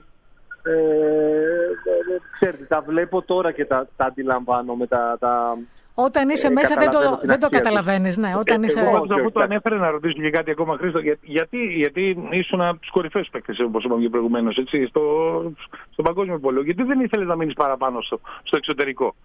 ξέρετε, τα βλέπω τώρα και τα αντιλαμβάνω με όταν είσαι μέσα δεν το καταλαβαίνεις. Ναι, όταν είσαι... Εγώ το ανέφερε να ρωτήσω και κάτι ακόμα, Χρήστο, γιατί ήσουν από τους κορυφαίους παίκτες, όπως είπαμε και προηγουμένως, στο παγκόσμιο πόλο. Γιατί δεν ήθελες να μείνεις παραπάνω στο εξωτερικό?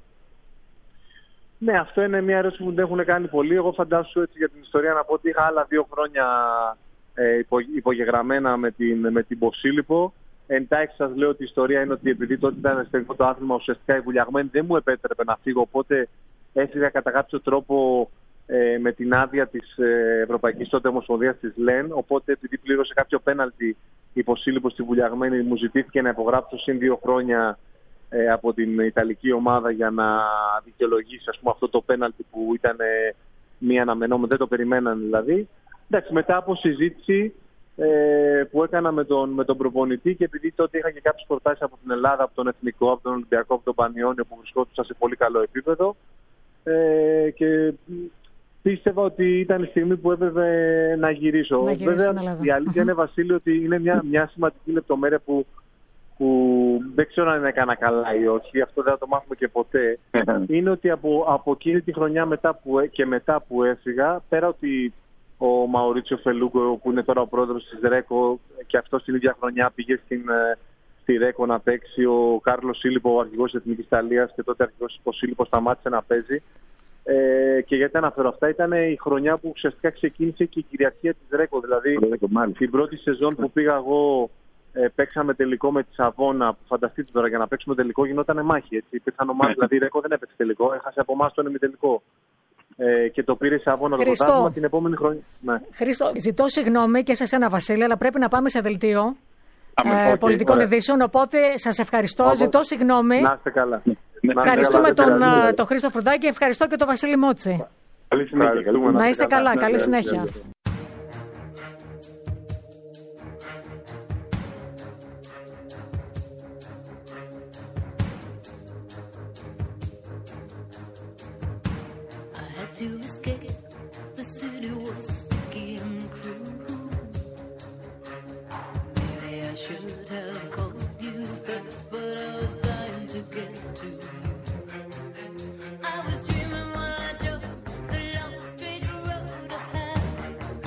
Ναι, αυτό είναι μια ερώτηση που δεν έχουν κάνει πολλοί. Εγώ φαντάσου έτσι για την ιστορία να πω ότι είχα άλλα 2 χρόνια υπογεγραμμένα με την Ποζέλιπο. Εντάχει σας λέω ότι η ιστορία είναι ότι επειδή τότε ήταν εσωτερικό το άθλημα, ουσιαστικά η Βουλιαγμένη δεν μου επέτρεπε να φύγω. Οπότε έφυγα κατά κάποιο τρόπο με την άδεια της Ευρωπαϊκής τότε Ομοσπονδίας της ΛΕΝ. Οπότε επειδή πλήρωσε κάποιο πέναλτι η Ποζέλιπο στη Βουλιαγμένη, μου ζητήθηκε να υπογράψω συν 2 χρόνια από την Ιταλική ομάδα για να δικαιολογήσει, ας πούμε, αυτό το πέναλτι που ήταν μη αναμενόμενο, δεν το περιμέναν δηλαδή. Εντάξει, μετά από συζήτηση που έκανα με τον προπονητή, και επειδή τότε είχα και κάποιες προτάσεις από την Ελλάδα, από τον Εθνικό, από τον Ολυμπιακό, από τον Πανιόνιο, που βρισκόντουσαν σε πολύ καλό επίπεδο, και πίστευα ότι ήταν η στιγμή που έπρεπε να γυρίσω. Βέβαια, η αλήθεια είναι, Βασίλη, ότι είναι μια σημαντική λεπτομέρεια που δεν ξέρω αν έκανα καλά ή όχι, αυτό δεν θα το μάθουμε και ποτέ, είναι ότι από εκείνη τη χρονιά μετά που έφυγα, πέρα ότι ο Μαουρίτσιο Φελούγκο, που είναι τώρα ο πρόεδρος της Ρέκο, και αυτός την ίδια χρονιά πήγε στη Ρέκο να παίξει, ο Κάρλος Σίλιπο, ο αρχηγός της Εθνικής Ιταλίας, και τότε αρχηγός ο Σίλιπο σταμάτησε να παίζει. Και γιατί αναφέρω αυτά, ήταν η χρονιά που ουσιαστικά ξεκίνησε και η κυριαρχία της Ρέκο. Δηλαδή, την πρώτη σεζόν που πήγα εγώ, παίξαμε τελικό με τη Σαβόνα, που φανταστείτε τώρα, για να παίξουμε τελικό γινόταν μάχη. Έτσι. Υπήρχαν ομάδες, δηλαδή η Ρέκο δεν έπαιξε τελικό, έχασε από εμάς τον ημιτελικό. Και το πήρε η Σαβόνα το πρωτάθλημα την επόμενη χρονιά. Ναι. Χρήστο, ζητώ συγγνώμη και σε σένα, Βασίλη, αλλά πρέπει να πάμε σε δελτίο πολιτικών ειδήσεων. Οπότε σας ευχαριστώ, ζητώ συγγνώμη. Να είστε καλά. Ευχαριστούμε τον Χρήστο Φρουδάκη, ευχαριστώ και τον Βασίλη Μότση. Καλή συνέχεια. Να είστε καλά, καλή συνέχεια. To escape, the city was sticky and cruel. Maybe I should have called you first, but I was dying to get to you. I was dreaming while I drove the long straight road ahead.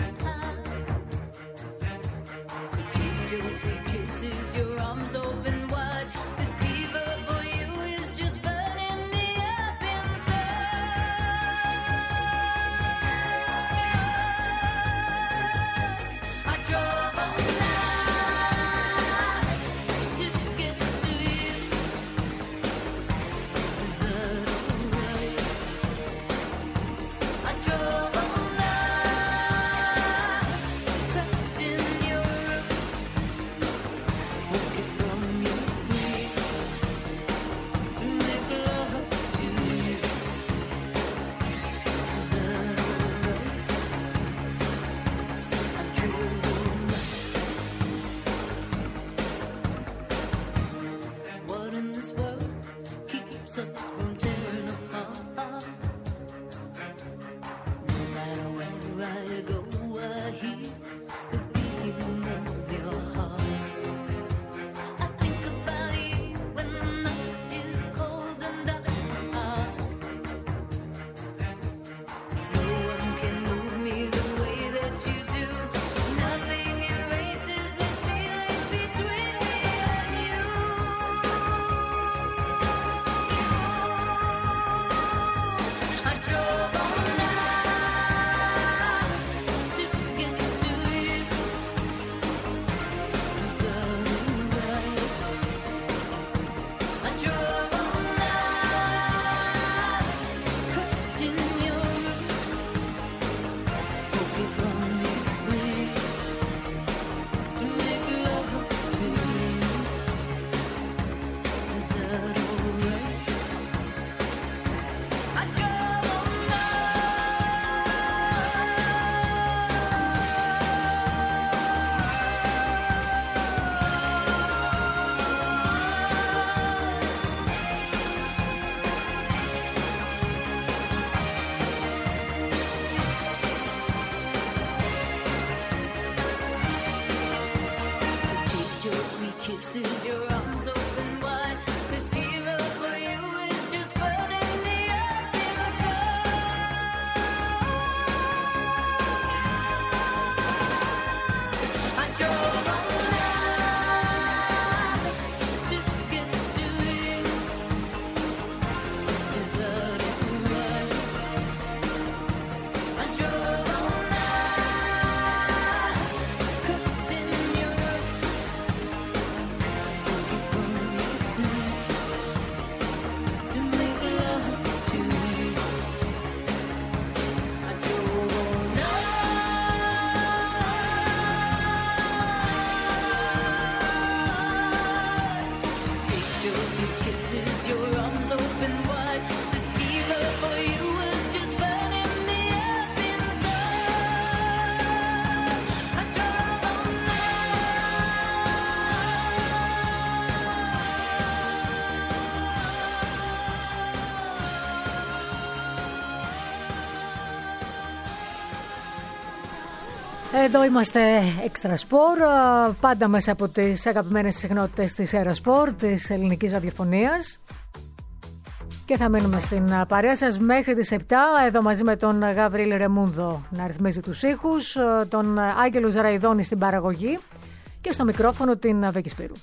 Εδώ είμαστε Extra Sport, πάντα μέσα από τις αγαπημένες συχνότητες της Era Sport, της ελληνικής ραδιοφωνίας. Και θα μείνουμε στην παρέα σας μέχρι τις 7, εδώ μαζί με τον Γαβρίλη Ρεμούνδο να ρυθμίζει τους ήχους, τον Άγγελο Ζαραϊδόνη στην παραγωγή και στο μικρόφωνο την Βέκη Σπύρου.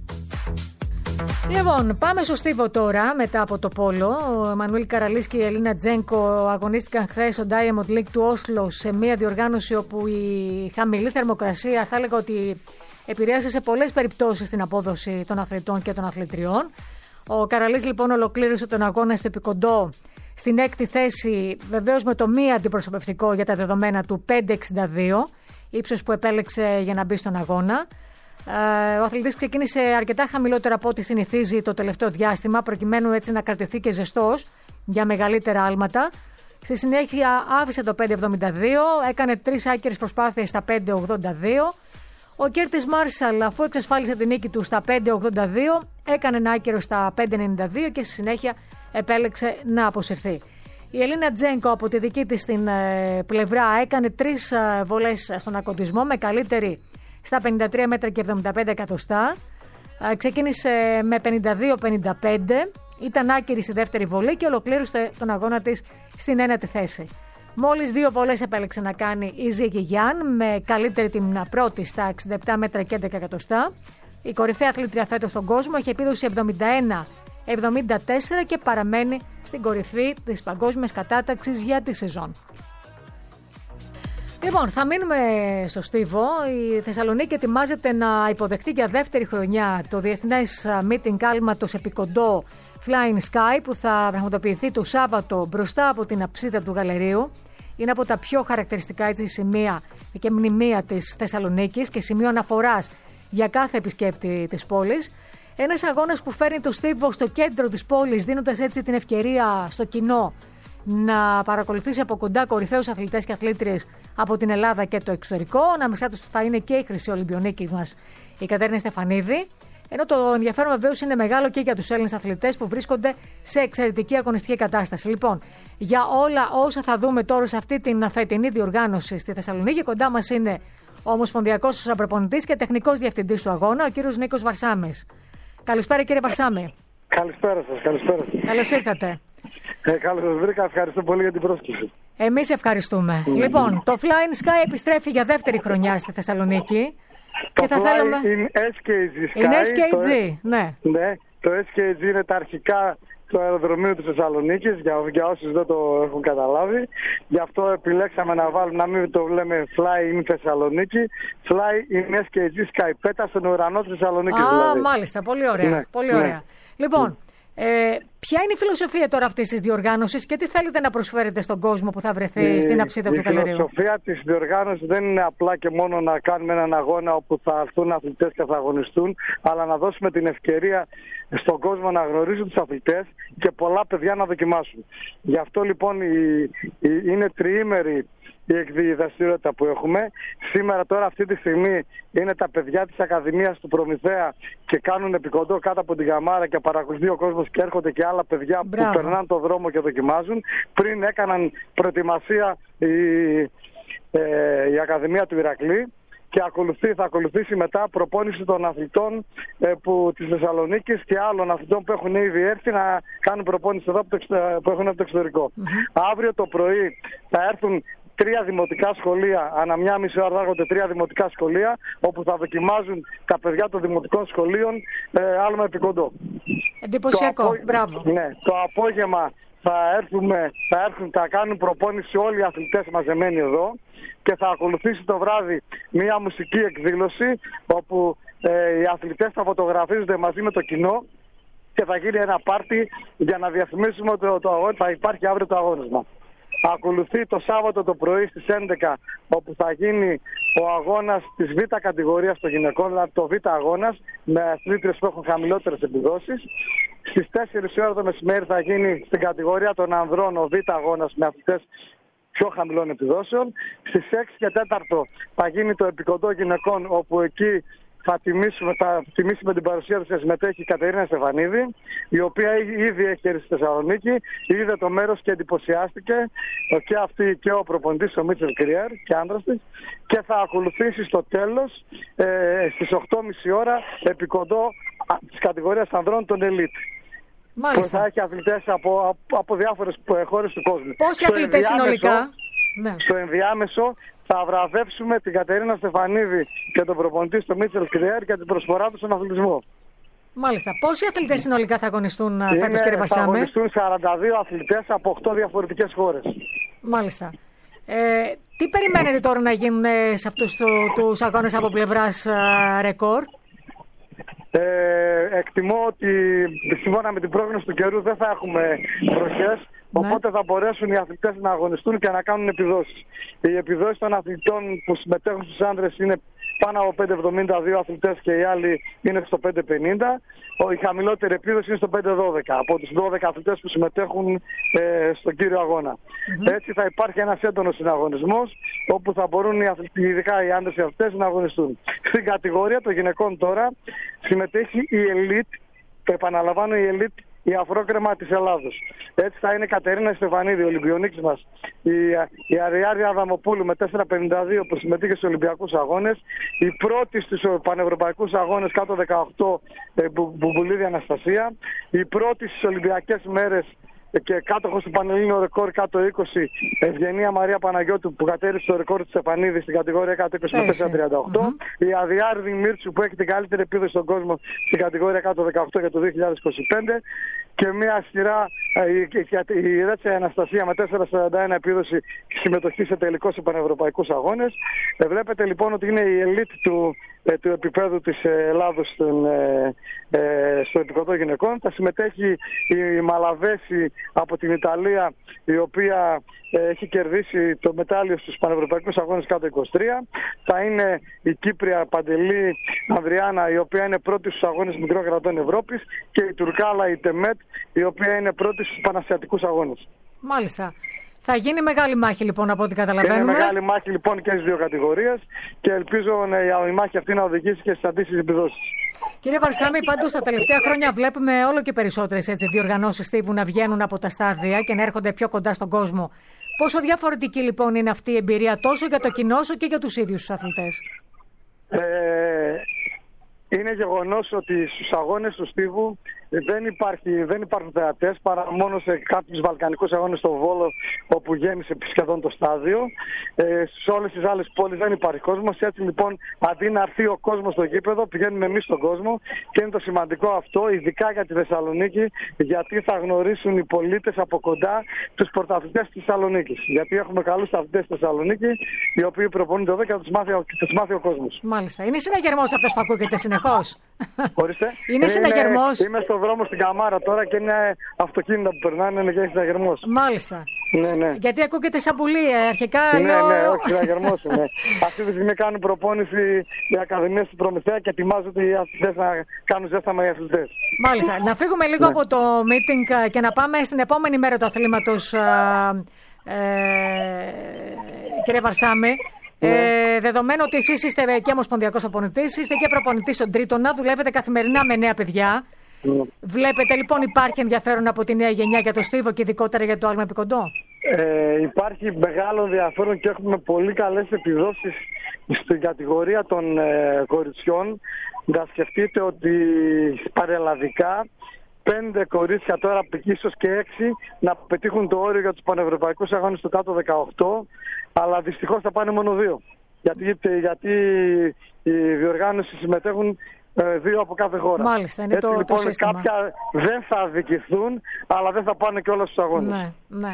Λοιπόν, πάμε στο στίβο τώρα μετά από το πόλο. Ο Εμμανουήλ Καραλής και η Ελίνα Τζένκο αγωνίστηκαν χθες στο Diamond League του Όσλο σε μια διοργάνωση όπου η χαμηλή θερμοκρασία θα έλεγα ότι επηρέασε σε πολλές περιπτώσεις την απόδοση των αθλητών και των αθλητριών. Ο Καραλής λοιπόν ολοκλήρωσε τον αγώνα στο επικοντό στην 6η θέση, βεβαίως με το μη αντιπροσωπευτικό για τα δεδομένα του 5,62, ύψος που επέλεξε για να μπει στον αγώνα. Ο αθλητής ξεκίνησε αρκετά χαμηλότερα από ό,τι συνηθίζει το τελευταίο διάστημα, προκειμένου έτσι να κρατηθεί και ζεστός για μεγαλύτερα άλματα. Στη συνέχεια άφησε το 5,72, έκανε 3 άκερες προσπάθειες στα 5,82. Ο Κέρτις Μάρσαλ, αφού εξασφάλισε την νίκη του στα 5,82, έκανε ένα άκερο στα 5,92 και στη συνέχεια επέλεξε να αποσυρθεί. Η Ελίνα Τζένκο από τη δική της την πλευρά έκανε 3 βολές στον ακοντισμό με καλύτερη στα 53 μέτρα και 75 εκατοστά. Ξεκίνησε με 52-55, ήταν άκυρη στη δεύτερη βολή και ολοκλήρωσε τον αγώνα της στην 1η θέση. Μόλις 2 βολές επέλεξε να κάνει η Ζίκη Γιάν με καλύτερη την πρώτη στα 67 μέτρα και 11 εκατοστά. Η κορυφαία αθλήτρια φέτος στον κόσμο έχει επίδοση 71-74 και παραμένει στην κορυφή της παγκόσμιας κατάταξης για τη σεζόν. Λοιπόν, θα μείνουμε στο στίβο. Η Θεσσαλονίκη ετοιμάζεται να υποδεχτεί για δεύτερη χρονιά το διεθνές meeting άλματος επικοντό Flying Sky που θα πραγματοποιηθεί το Σάββατο μπροστά από την αψίδα του Γαλερίου. Είναι από τα πιο χαρακτηριστικά έτσι, σημεία και μνημεία της Θεσσαλονίκης και σημείο αναφοράς για κάθε επισκέπτη της πόλης. Ένας αγώνας που φέρνει το στίβο στο κέντρο της πόλης, δίνοντας έτσι την ευκαιρία στο κοινό να παρακολουθήσει από κοντά κορυφαίους αθλητές και αθλήτριες από την Ελλάδα και το εξωτερικό. Ανάμεσά τους θα είναι και η χρυσή Ολυμπιονίκη μας, η Κατέρινα Στεφανίδη. Ενώ το ενδιαφέρον βεβαίως είναι μεγάλο και για τους Έλληνες αθλητές που βρίσκονται σε εξαιρετική αγωνιστική κατάσταση. Λοιπόν, για όλα όσα θα δούμε τώρα σε αυτή την φετινή διοργάνωση στη Θεσσαλονίκη, κοντά μας είναι ο Ομοσπονδιακός προπονητής και τεχνικός διευθυντής του αγώνα, ο κύριος Νίκος Βαρσάμης. Καλησπέρα κύριε Βαρσάμη. Καλησπέρα σας, καλησπέρα. Καλώς ήρθατε. Καλώς σας βρήκα, ευχαριστώ πολύ για την πρόσκληση. Εμείς ευχαριστούμε. Λοιπόν, το Flying Sky επιστρέφει για δεύτερη χρονιά στη Θεσσαλονίκη. Το Fly είναι SKG Sky. Είναι SKG, ναι. Ναι, το SKG είναι τα αρχικά του αεροδρομίου της Θεσσαλονίκης, για όσους δεν το έχουν καταλάβει. Γι' αυτό επιλέξαμε να μην το λέμε Fly in Θεσσαλονίκη. Fly in SKG Sky. Πέτα στον ουρανό της Θεσσαλονίκης δηλαδή. Μάλιστα, πολύ ωραία. Ναι, πολύ ωραία. Ναι. Λοιπόν, ποια είναι η φιλοσοφία τώρα αυτής της διοργάνωσης και τι θέλετε να προσφέρετε στον κόσμο που θα βρεθεί στην αψίδα του Γαλερίου? Η φιλοσοφία της διοργάνωσης δεν είναι απλά και μόνο να κάνουμε έναν αγώνα όπου θα έρθουν αθλητές και θα αγωνιστούν, αλλά να δώσουμε την ευκαιρία στον κόσμο να γνωρίζουν τους αθλητές και πολλά παιδιά να δοκιμάσουν. Γι' αυτό λοιπόν είναι τριήμερη η δραστηριότητα που έχουμε. Σήμερα τώρα αυτή τη στιγμή είναι τα παιδιά της Ακαδημίας του Προμηθέα και κάνουν επικοντό κάτω από την καμάρα και παρακολουθεί ο κόσμος και έρχονται και άλλα παιδιά που περνάνε το δρόμο και δοκιμάζουν. Πριν έκαναν προετοιμασία η Ακαδημία του Ηρακλή και θα ακολουθήσει μετά προπόνηση των αθλητών της Θεσσαλονίκης και άλλων αθλητών που έχουν ήδη έρθει να κάνουν προπόνηση εδώ που έχουν από το εξωτερικό. Αύριο το πρωί θα έρθουν 3 δημοτικά σχολεία, ανά μία μισή ώρα θα έρχονται 3 δημοτικά σχολεία, όπου θα δοκιμάζουν τα παιδιά των δημοτικών σχολείων άλμα επικοντό. Εντυπωσιακό, μπράβο. Ναι, το απόγευμα θα κάνουν προπόνηση όλοι οι αθλητές μαζεμένοι εδώ και θα ακολουθήσει το βράδυ μία μουσική εκδήλωση όπου οι αθλητές θα φωτογραφίζονται μαζί με το κοινό και θα γίνει ένα πάρτι για να διαφημίσουμε ότι θα υπάρχει αύριο το αγώνισμα. Ακολουθεί το Σάββατο το πρωί στις 11 όπου θα γίνει ο αγώνας της Β κατηγορίας των γυναικών, δηλαδή το Β αγώνας με αθλήτριες που έχουν χαμηλότερες επιδόσεις. Στις 4 ώρα το μεσημέρι θα γίνει στην κατηγορία των ανδρών ο Β αγώνας με αθλητές πιο χαμηλών επιδόσεων. Στις 6 και 4 θα γίνει το επικοντό γυναικών όπου εκεί θα τιμήσει με την παρουσία της, θα συμμετέχει η Κατερίνα Στεφανίδη, η οποία ήδη έχει έρθει στη Θεσσαλονίκη, είδε το μέρος και εντυπωσιάστηκε, και αυτή και ο προπονητής, ο Μίτσελ Κριέρ και άντρας της, και θα ακολουθήσει στο τέλος στις 8.30 ώρα επί κοντό της κατηγορίας ανδρών των Elite. Μάλιστα. Που θα έχει αθλητές από διάφορες χώρες του κόσμου. Πόσοι αθλητές συνολικά? Ναι. Στο ενδιάμεσο θα βραβεύσουμε την Κατερίνα Στεφανίδη και τον προπονητή στο Μίτσελ Κριέρ για την προσφορά του στον αθλητισμό. Μάλιστα. Πόσοι αθλητές συνολικά θα αγωνιστούν φέτος, κύριε Βαρσάμη? Θα αγωνιστούν 42 αθλητές από 8 διαφορετικές χώρες. Μάλιστα. Τι περιμένετε τώρα να γίνουν σε αυτούς τους αγώνες από πλευράς ρεκόρ? Εκτιμώ ότι σύμφωνα με την πρόγνωση του καιρού δεν θα έχουμε βροχές, οπότε θα μπορέσουν οι αθλητές να αγωνιστούν και να κάνουν επιδόσεις. Οι επιδόσεις των αθλητών που συμμετέχουν στους άντρες είναι πάνω από 5,72 αθλητές και οι άλλοι είναι στο 5,50. Η χαμηλότερη επίδοση είναι στο 5,12 από τους 12 αθλητές που συμμετέχουν στον κύριο αγώνα. Έτσι θα υπάρχει ένας έντονος συναγωνισμός όπου θα μπορούν οι αθλητές, ειδικά οι άντρες οι αθλητές, να αγωνιστούν. Στην κατηγορία των γυναικών τώρα συμμετέχει η Elite, επαναλαμβάνω η Elite, η αφρόκρεμα της Ελλάδος. Έτσι θα είναι η Κατερίνα Στεφανίδη, ο Ολυμπιονίκης μας, η Αριάρια Αδαμοπούλου με 4,52 που συμμετείχε στους Ολυμπιακούς Αγώνες, η πρώτη στους Πανευρωπαϊκούς Αγώνες κάτω 18 Μπουμπουλίδη Αναστασία, η πρώτη στις Ολυμπιακές Μέρες και κάτοχος του Πανελλήνιου ρεκόρ κάτω 20 Ευγενία Μαρία Παναγιώτου που κατέριψε το ρεκόρ της Στεφανίδη στην κατηγορία κάτω 20 με 4,38. Η Αδιάρδη Μίρτσου που έχει την καλύτερη επίδοση στον κόσμο στην κατηγορία κάτω 18 για το 2025. Και μια σειρά, η Ρέτσα Αναστασία με 4,41 επίδοση συμμετοχή σε τελικό σε πανευρωπαϊκούς αγώνες. Βλέπετε λοιπόν ότι είναι η ελίτ του επίπεδου της Ελλάδος στο επικοδό γυναικών. Θα συμμετέχει η Μαλαβέση από την Ιταλία, η οποία έχει κερδίσει το μετάλλιο στους πανευρωπαϊκούς αγώνες κάτω 23. Θα είναι η Κύπρια Παντελή Ανδριάννα, η οποία είναι πρώτη στους αγώνες μικρών κρατών Ευρώπης, και η Τουρκάλα η Τεμέτ, η οποία είναι πρώτη στους πανασιατικούς αγώνες. Μάλιστα. Θα γίνει μεγάλη μάχη λοιπόν από ό,τι καταλαβαίνουμε. Είναι μεγάλη μάχη λοιπόν και στις δύο κατηγορίες και ελπίζω η μάχη αυτή να οδηγήσει και στις αντίστοιχες επιδόσεις. Κύριε Βαρσάμη, πάντως τα τελευταία χρόνια βλέπουμε όλο και περισσότερες διοργανώσεις τύπου να βγαίνουν από τα στάδια και να έρχονται πιο κοντά στον κόσμο. Πόσο διαφορετική λοιπόν είναι αυτή η εμπειρία τόσο για το κοινό όσο και για τους ίδιους τους αθλητές? Είναι γεγονός ότι στους αγώνες του στίβου δεν υπάρχουν θεατές παρά μόνο σε κάποιους βαλκανικούς αγώνες στο Βόλο, όπου γέμισε σχεδόν το στάδιο. Σε όλες τις άλλες πόλεις δεν υπάρχει κόσμος. Έτσι λοιπόν, αντί να έρθει ο κόσμος στο γήπεδο, πηγαίνουμε εμείς στον κόσμο, και είναι το σημαντικό αυτό, ειδικά για τη Θεσσαλονίκη, γιατί θα γνωρίσουν οι πολίτες από κοντά τους πρωταθλητές της Θεσσαλονίκης. Γιατί έχουμε καλούς αθλητές στη Θεσσαλονίκη, οι οποίοι προπονούνται εδώ και θα τους μάθει ο κόσμος. Μάλιστα. Είναι συναγερμός αυτός που ακούγεται συνεχώς? Ορίστε. Είναι συναγερμός? Είμαι στο δρόμο στην Καμάρα τώρα και είναι αυτοκίνητα που περνάνε, είναι και συναγερμός. Μάλιστα. Ναι. Γιατί ακούγεται σαν πουλί, αρχικά. Ναι, όχι, συναγερμός είναι. Αυτή τη στιγμή κάνουν προπόνηση οι ακαδημίες του Προμηθέα και ετοιμάζονται οι αθλητές να κάνουν ζέσταμα οι αθλητές. Μάλιστα. Να φύγουμε λίγο από το meeting και να πάμε στην επόμενη μέρα του αθλήματος, κύριε Βαρσάμη. Δεδομένου ότι εσείς είστε και ομοσπονδιακός προπονητής, είστε και προπονητής στον Τρίτονα, δουλεύετε καθημερινά με νέα παιδιά. Βλέπετε λοιπόν υπάρχει ενδιαφέρον από τη νέα γενιά για το στίβο και ειδικότερα για το άλμα επικοντό? Υπάρχει μεγάλο ενδιαφέρον και έχουμε πολύ καλές επιδόσεις στην κατηγορία των κοριτσιών. Να σκεφτείτε ότι παρελλαδικά 5 κορίτσια τώρα, ίσως και 6, να πετύχουν το όριο για τους πανευρωπαϊκούς αγώνες του κάτω 18, αλλά δυστυχώς θα πάνε μόνο 2. Γιατί οι διοργάνωση συμμετέχουν 2 από κάθε χώρα. Μάλιστα, είναι έτσι, λοιπόν, το σύστημα. Κάποια δεν θα αδικηθούν, αλλά δεν θα πάνε και όλα στους αγώνες. Ναι.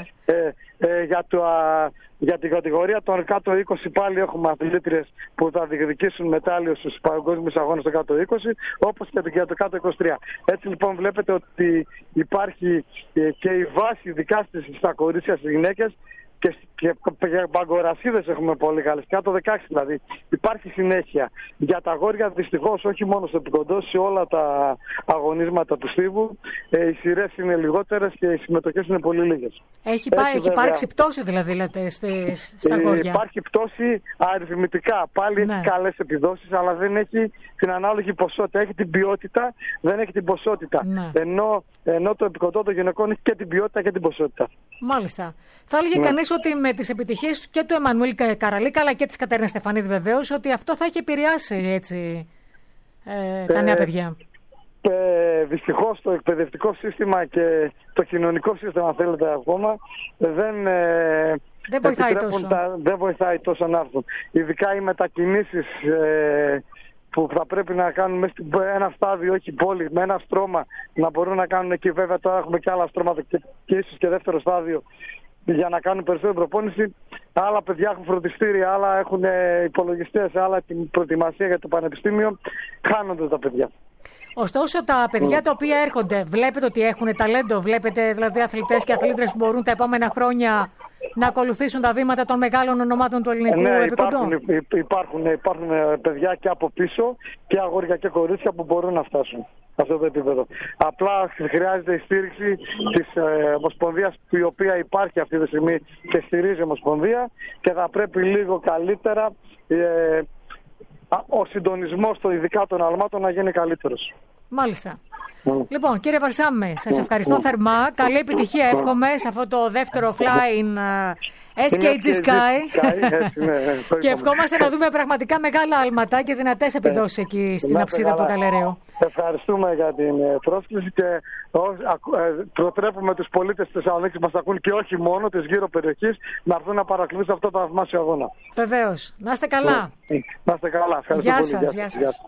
Για την κατηγορία των κάτω 20 πάλι έχουμε αθλήτριες που θα διεκδικήσουν μετάλλιο στους παγκόσμιους αγώνες των κάτω 20, όπως και για το κάτω 23. Έτσι λοιπόν βλέπετε ότι υπάρχει και η βάση, ειδικά στα κορίτσια, στις γυναίκες, και μπαγκορασίδες έχουμε πολύ καλές. Και το 16 δηλαδή. Υπάρχει συνέχεια. Για τα αγόρια δυστυχώς, όχι μόνο στο επικοντό, σε όλα τα αγωνίσματα του Στίβου, οι σειρές είναι λιγότερες και οι συμμετοχές είναι πολύ λίγες. Έχει υπάρξει πτώση δηλαδή, λέτε, στα αγόρια. Υπάρχει πτώση αριθμητικά. Πάλι έχει καλές επιδόσεις, αλλά δεν έχει την ανάλογη ποσότητα. Έχει την ποιότητα, δεν έχει την ποσότητα. Ναι. Ενώ το επικοντό των γυναικών έχει και την ποιότητα και την ποσότητα. Μάλιστα. Θα έλεγε κανείς ότι με τις επιτυχίες και του Εμμανουήλ Καραλίκα αλλά και της Κατέρινας Στεφανίδη βεβαίως, ότι αυτό θα έχει επηρεάσει έτσι, τα νέα παιδιά. Δυστυχώς το εκπαιδευτικό σύστημα και το κοινωνικό σύστημα, αν θέλετε ακόμα, δεν βοηθάει τόσο να έρθουν. Ειδικά οι μετακινήσεις που θα πρέπει να κάνουν μέσα στην ένα στάδιο, όχι πόλη, με ένα στρώμα να μπορούν να κάνουν εκεί. Βέβαια τώρα έχουμε και άλλα στρώματα και ίσως και δεύτερο στάδιο για να κάνουν περισσότερη προπόνηση. Άλλα παιδιά έχουν φροντιστήρια, άλλα έχουν υπολογιστές, άλλα την προετοιμασία για το πανεπιστήμιο. Χάνονται τα παιδιά. Ωστόσο, τα παιδιά τα οποία έρχονται, βλέπετε ότι έχουν ταλέντο, βλέπετε δηλαδή αθλητές και αθλήτρες που μπορούν τα επόμενα χρόνια να ακολουθήσουν τα βήματα των μεγάλων ονομάτων του ελληνικού επικοντό. Υπάρχουν παιδιά και από πίσω και αγόρια και κορίτσια που μπορούν να φτάσουν σε αυτό το επίπεδο. Απλά χρειάζεται η στήριξη της Ομοσπονδίας, η οποία υπάρχει αυτή τη στιγμή και στηρίζει η Ομοσπονδία, και θα πρέπει λίγο καλύτερα ο συντονισμός ειδικά των αλμάτων να γίνει καλύτερος. Μάλιστα. Λοιπόν, κύριε Βαλσάμε, σας ευχαριστώ θερμά. Καλή επιτυχία εύχομαι σε αυτό το δεύτερο Flying SKG Sky. Και ευχόμαστε να δούμε πραγματικά μεγάλα άλματα και δυνατές επιδόσεις εκεί στην αψίδα του Καλερίου. Ευχαριστούμε για την πρόσκληση και προτρέπουμε τους πολίτες της Θεσσαλονίκης που μας ακούν και όχι μόνο της γύρω περιοχής να έρθουν να παρακολουθήσουν αυτό το θαυμάσιο αγώνα. Βεβαίως. Να είστε καλά. Να είστε καλά. Ευχαριστώ Γεια πολύ. σας. Γεια σας.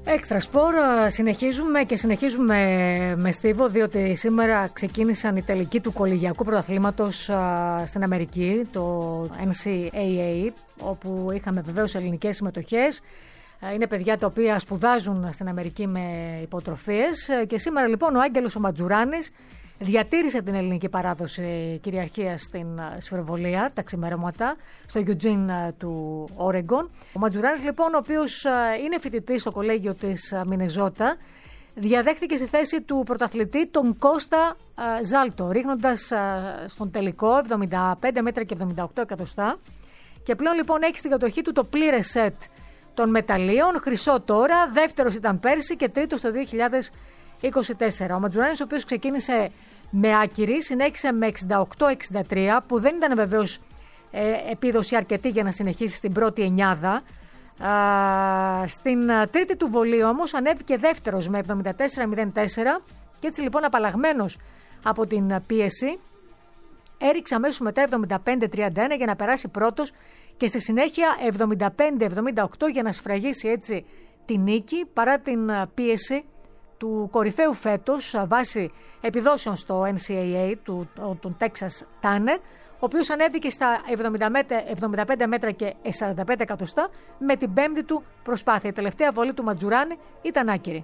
Έξτρα σπορ, συνεχίζουμε με Στίβο, διότι σήμερα ξεκίνησαν οι τελικοί του κολεγιακού πρωταθλήματος στην Αμερική, το NCAA, όπου είχαμε βεβαίως ελληνικές συμμετοχές. Είναι παιδιά τα οποία σπουδάζουν στην Αμερική με υποτροφίες και σήμερα λοιπόν ο Άγγελος ο Ματζουράνης διατήρησε την ελληνική παράδοση κυριαρχίας στην σφυροβολία τα ξημερώματα στο Eugene του Όρεγκον. Ο Ματζουράνης λοιπόν, ο οποίος είναι φοιτητής στο κολέγιο της Μινεζότα, διαδέχθηκε στη θέση του πρωταθλητή τον Κώστα Ζάλτο, ρίχνοντας στον τελικό 75 μέτρα και 78 εκατοστά, και πλέον λοιπόν έχει στην κατοχή του το πλήρες σετ των μεταλλίων, χρυσό τώρα, δεύτερος ήταν πέρσι και τρίτος το 2024. Ο Ματζουράνης, ο οποίος ξεκίνησε με άκυρη, συνέχισε με 68-63, που δεν ήταν βεβαίως επίδοση αρκετή για να συνεχίσει στην πρώτη εννιάδα. Στην τρίτη του βολή όμως ανέβηκε δεύτερος με 74-04 και έτσι λοιπόν απαλλαγμένος από την πίεση έριξε αμέσως μετά 75-31 για να περάσει πρώτος και στη συνέχεια 75-78 για να σφραγίσει έτσι τη νίκη παρά την πίεση του κορυφαίου φέτος βάσει επιδόσεων στο NCAA, τον Texas Tanner, ο οποίος ανέβηκε στα 75 μέτρα και 45 εκατοστά με την πέμπτη του προσπάθεια. Η τελευταία βολή του Ματζουράνη ήταν άκυρη.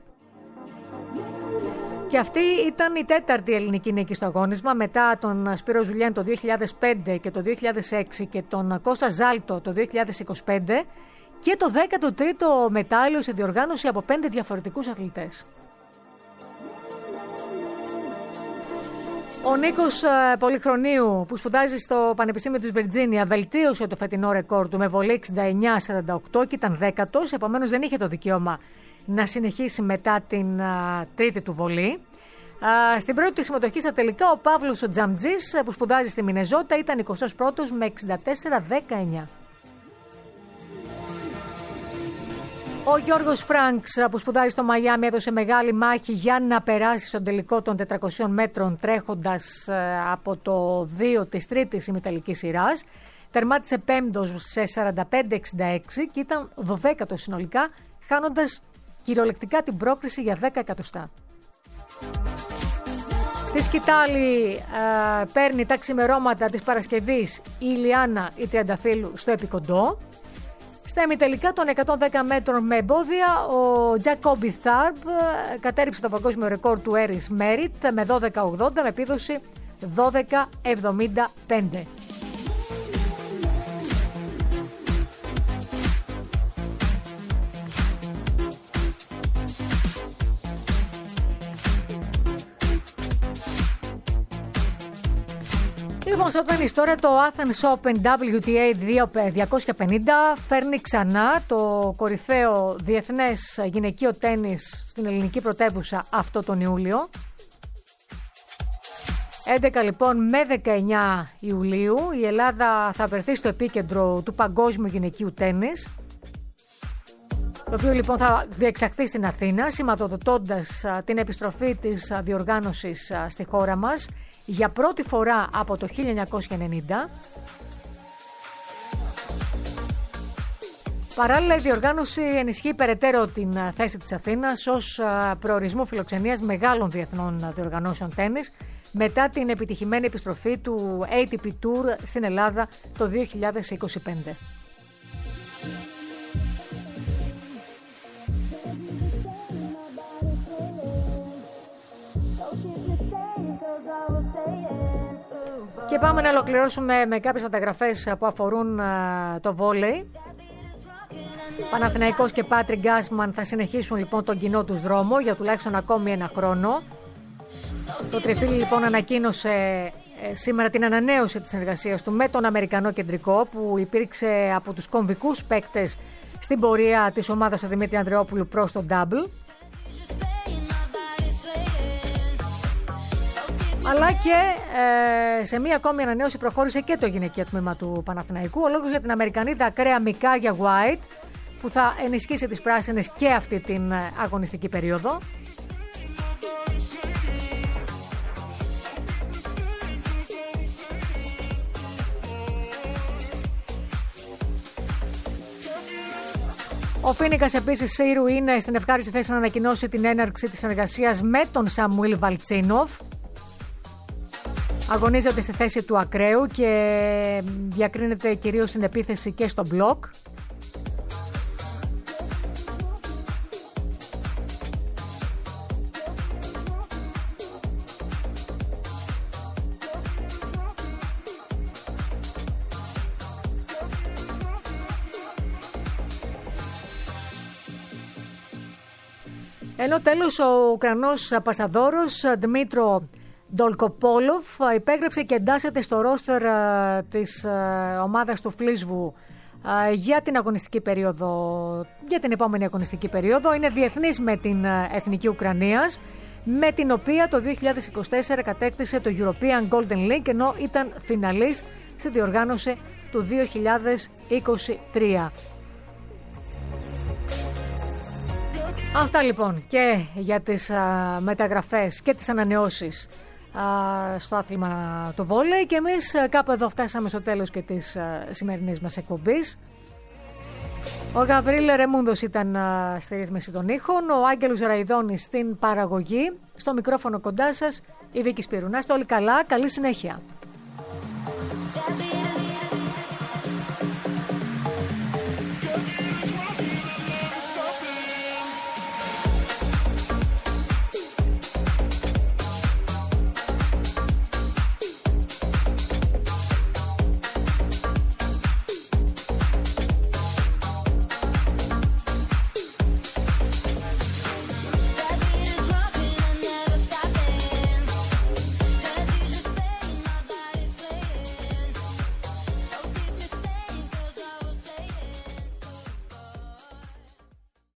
Και αυτή ήταν η τέταρτη ελληνική νίκη στο αγώνισμα, μετά τον Σπύρο Ζουλιέν το 2005 και το 2006 και τον Κώστα Ζάλτο το 2025 και το 13ο μετάλλιο σε διοργάνωση από 5 διαφορετικούς αθλητές. Ο Νίκος Πολυχρονίου, που σπουδάζει στο Πανεπιστήμιο της Βιρτζίνια, βελτίωσε το φετινό ρεκόρ του με βολή 69-48 και ήταν 10ος, επομένως δεν είχε το δικαίωμα να συνεχίσει μετά την τρίτη του βολή. Στην πρώτη συμμετοχή στα τελικά ο Παύλος ο Τζαμτζής, που σπουδάζει στη Μινεζότα, ήταν 21ος με 64-19. Ο Γιώργος Φρανκς, που σπουδάζει στο Μαϊάμι, έδωσε μεγάλη μάχη για να περάσει στον τελικό των 400 μέτρων τρέχοντας από το 2 της τρίτης ημιτελικής σειράς. Τερμάτισε πέμπτος σε 45-66 και ήταν 12ος συνολικά, χάνοντας κυριολεκτικά την πρόκριση για 10 εκατοστά. Τη σκητάλη παίρνει τα ξημερώματα της Παρασκευής η Ιλιάνα η Τριανταφύλου στο Επικοντό. Στα ημιτελικά των 110 μέτρων με εμπόδια, ο Τζακόμπι Θάρμπ κατέριψε το παγκόσμιο ρεκόρ του Έρις Μέριτ με 12.80 με επίδοση 12.75. Λοιπόν, στο τένις τώρα, το Athens Open WTA 250 φέρνει ξανά το κορυφαίο διεθνές γυναικείο τένις στην ελληνική πρωτεύουσα αυτό τον Ιούλιο. 11 λοιπόν με 19 Ιουλίου η Ελλάδα θα βρεθεί στο επίκεντρο του παγκόσμιου γυναικείου τένις, το οποίο λοιπόν θα διεξαχθεί στην Αθήνα, σηματοδοτώντας την επιστροφή της διοργάνωσης στη χώρα μας για πρώτη φορά από το 1990. Παράλληλα, η διοργάνωση ενισχύει περαιτέρω την θέση της Αθήνας ως προορισμού φιλοξενίας μεγάλων διεθνών διοργανώσεων τένις μετά την επιτυχημένη επιστροφή του ATP Tour στην Ελλάδα το 2025. Και πάμε να ολοκληρώσουμε με κάποιες φωτογραφίες που αφορούν το βόλεϊ. Παναθηναϊκός και Πάτρι Γκάσμαν θα συνεχίσουν λοιπόν τον κοινό τους δρόμο για τουλάχιστον ακόμη ένα χρόνο. Το Τριφύλι λοιπόν ανακοίνωσε σήμερα την ανανέωση της συνεργασίας του με τον Αμερικανό κεντρικό, που υπήρξε από τους κομβικούς παίκτες στην πορεία της ομάδας του Δημήτρη Ανδρεόπουλου προς το double. Αλλά και σε μία ακόμη ανανέωση προχώρησε και το γυναικείο τμήμα του Παναθηναϊκού. Ο λόγος για την Αμερικανίδα ακραία Μικάγια White, που θα ενισχύσει τις πράσινες και αυτή την αγωνιστική περίοδο. Ο Φίνικας επίσης Σύρου είναι στην ευχάριστη θέση να ανακοινώσει την έναρξη της συνεργασίας με τον Σαμουήλ Βαλτσίνοφ. Αγωνίζεται στη θέση του ακραίου και διακρίνεται κυρίως στην επίθεση και στο μπλοκ. Ενώ τέλος ο Ουκρανός πασαδόρος Δημήτρο Ντολκοπόλοφ υπέγραψε και εντάσσεται στο ρόστερ της ομάδας του Φλίσβου για την αγωνιστική περίοδο, για την επόμενη αγωνιστική περίοδο. Είναι διεθνής με την Εθνική Ουκρανίας, με την οποία το 2024 κατέκτησε το European Golden League, ενώ ήταν φιναλίστ στη διοργάνωση του 2023. Αυτά λοιπόν και για τις μεταγραφές και τις ανανεώσεις στο άθλημα το βόλεϊ, και εμείς κάπου εδώ φτάσαμε στο τέλος και της σημερινής μας εκπομπής. Ο Γαβρίλ Ρεμούντος ήταν στη ρύθμιση των ήχων, ο Άγγελος Ραϊδόνης στην παραγωγή, στο μικρόφωνο κοντά σας η Βίκη Σπύρου. Να είστε όλοι καλά, καλή συνέχεια.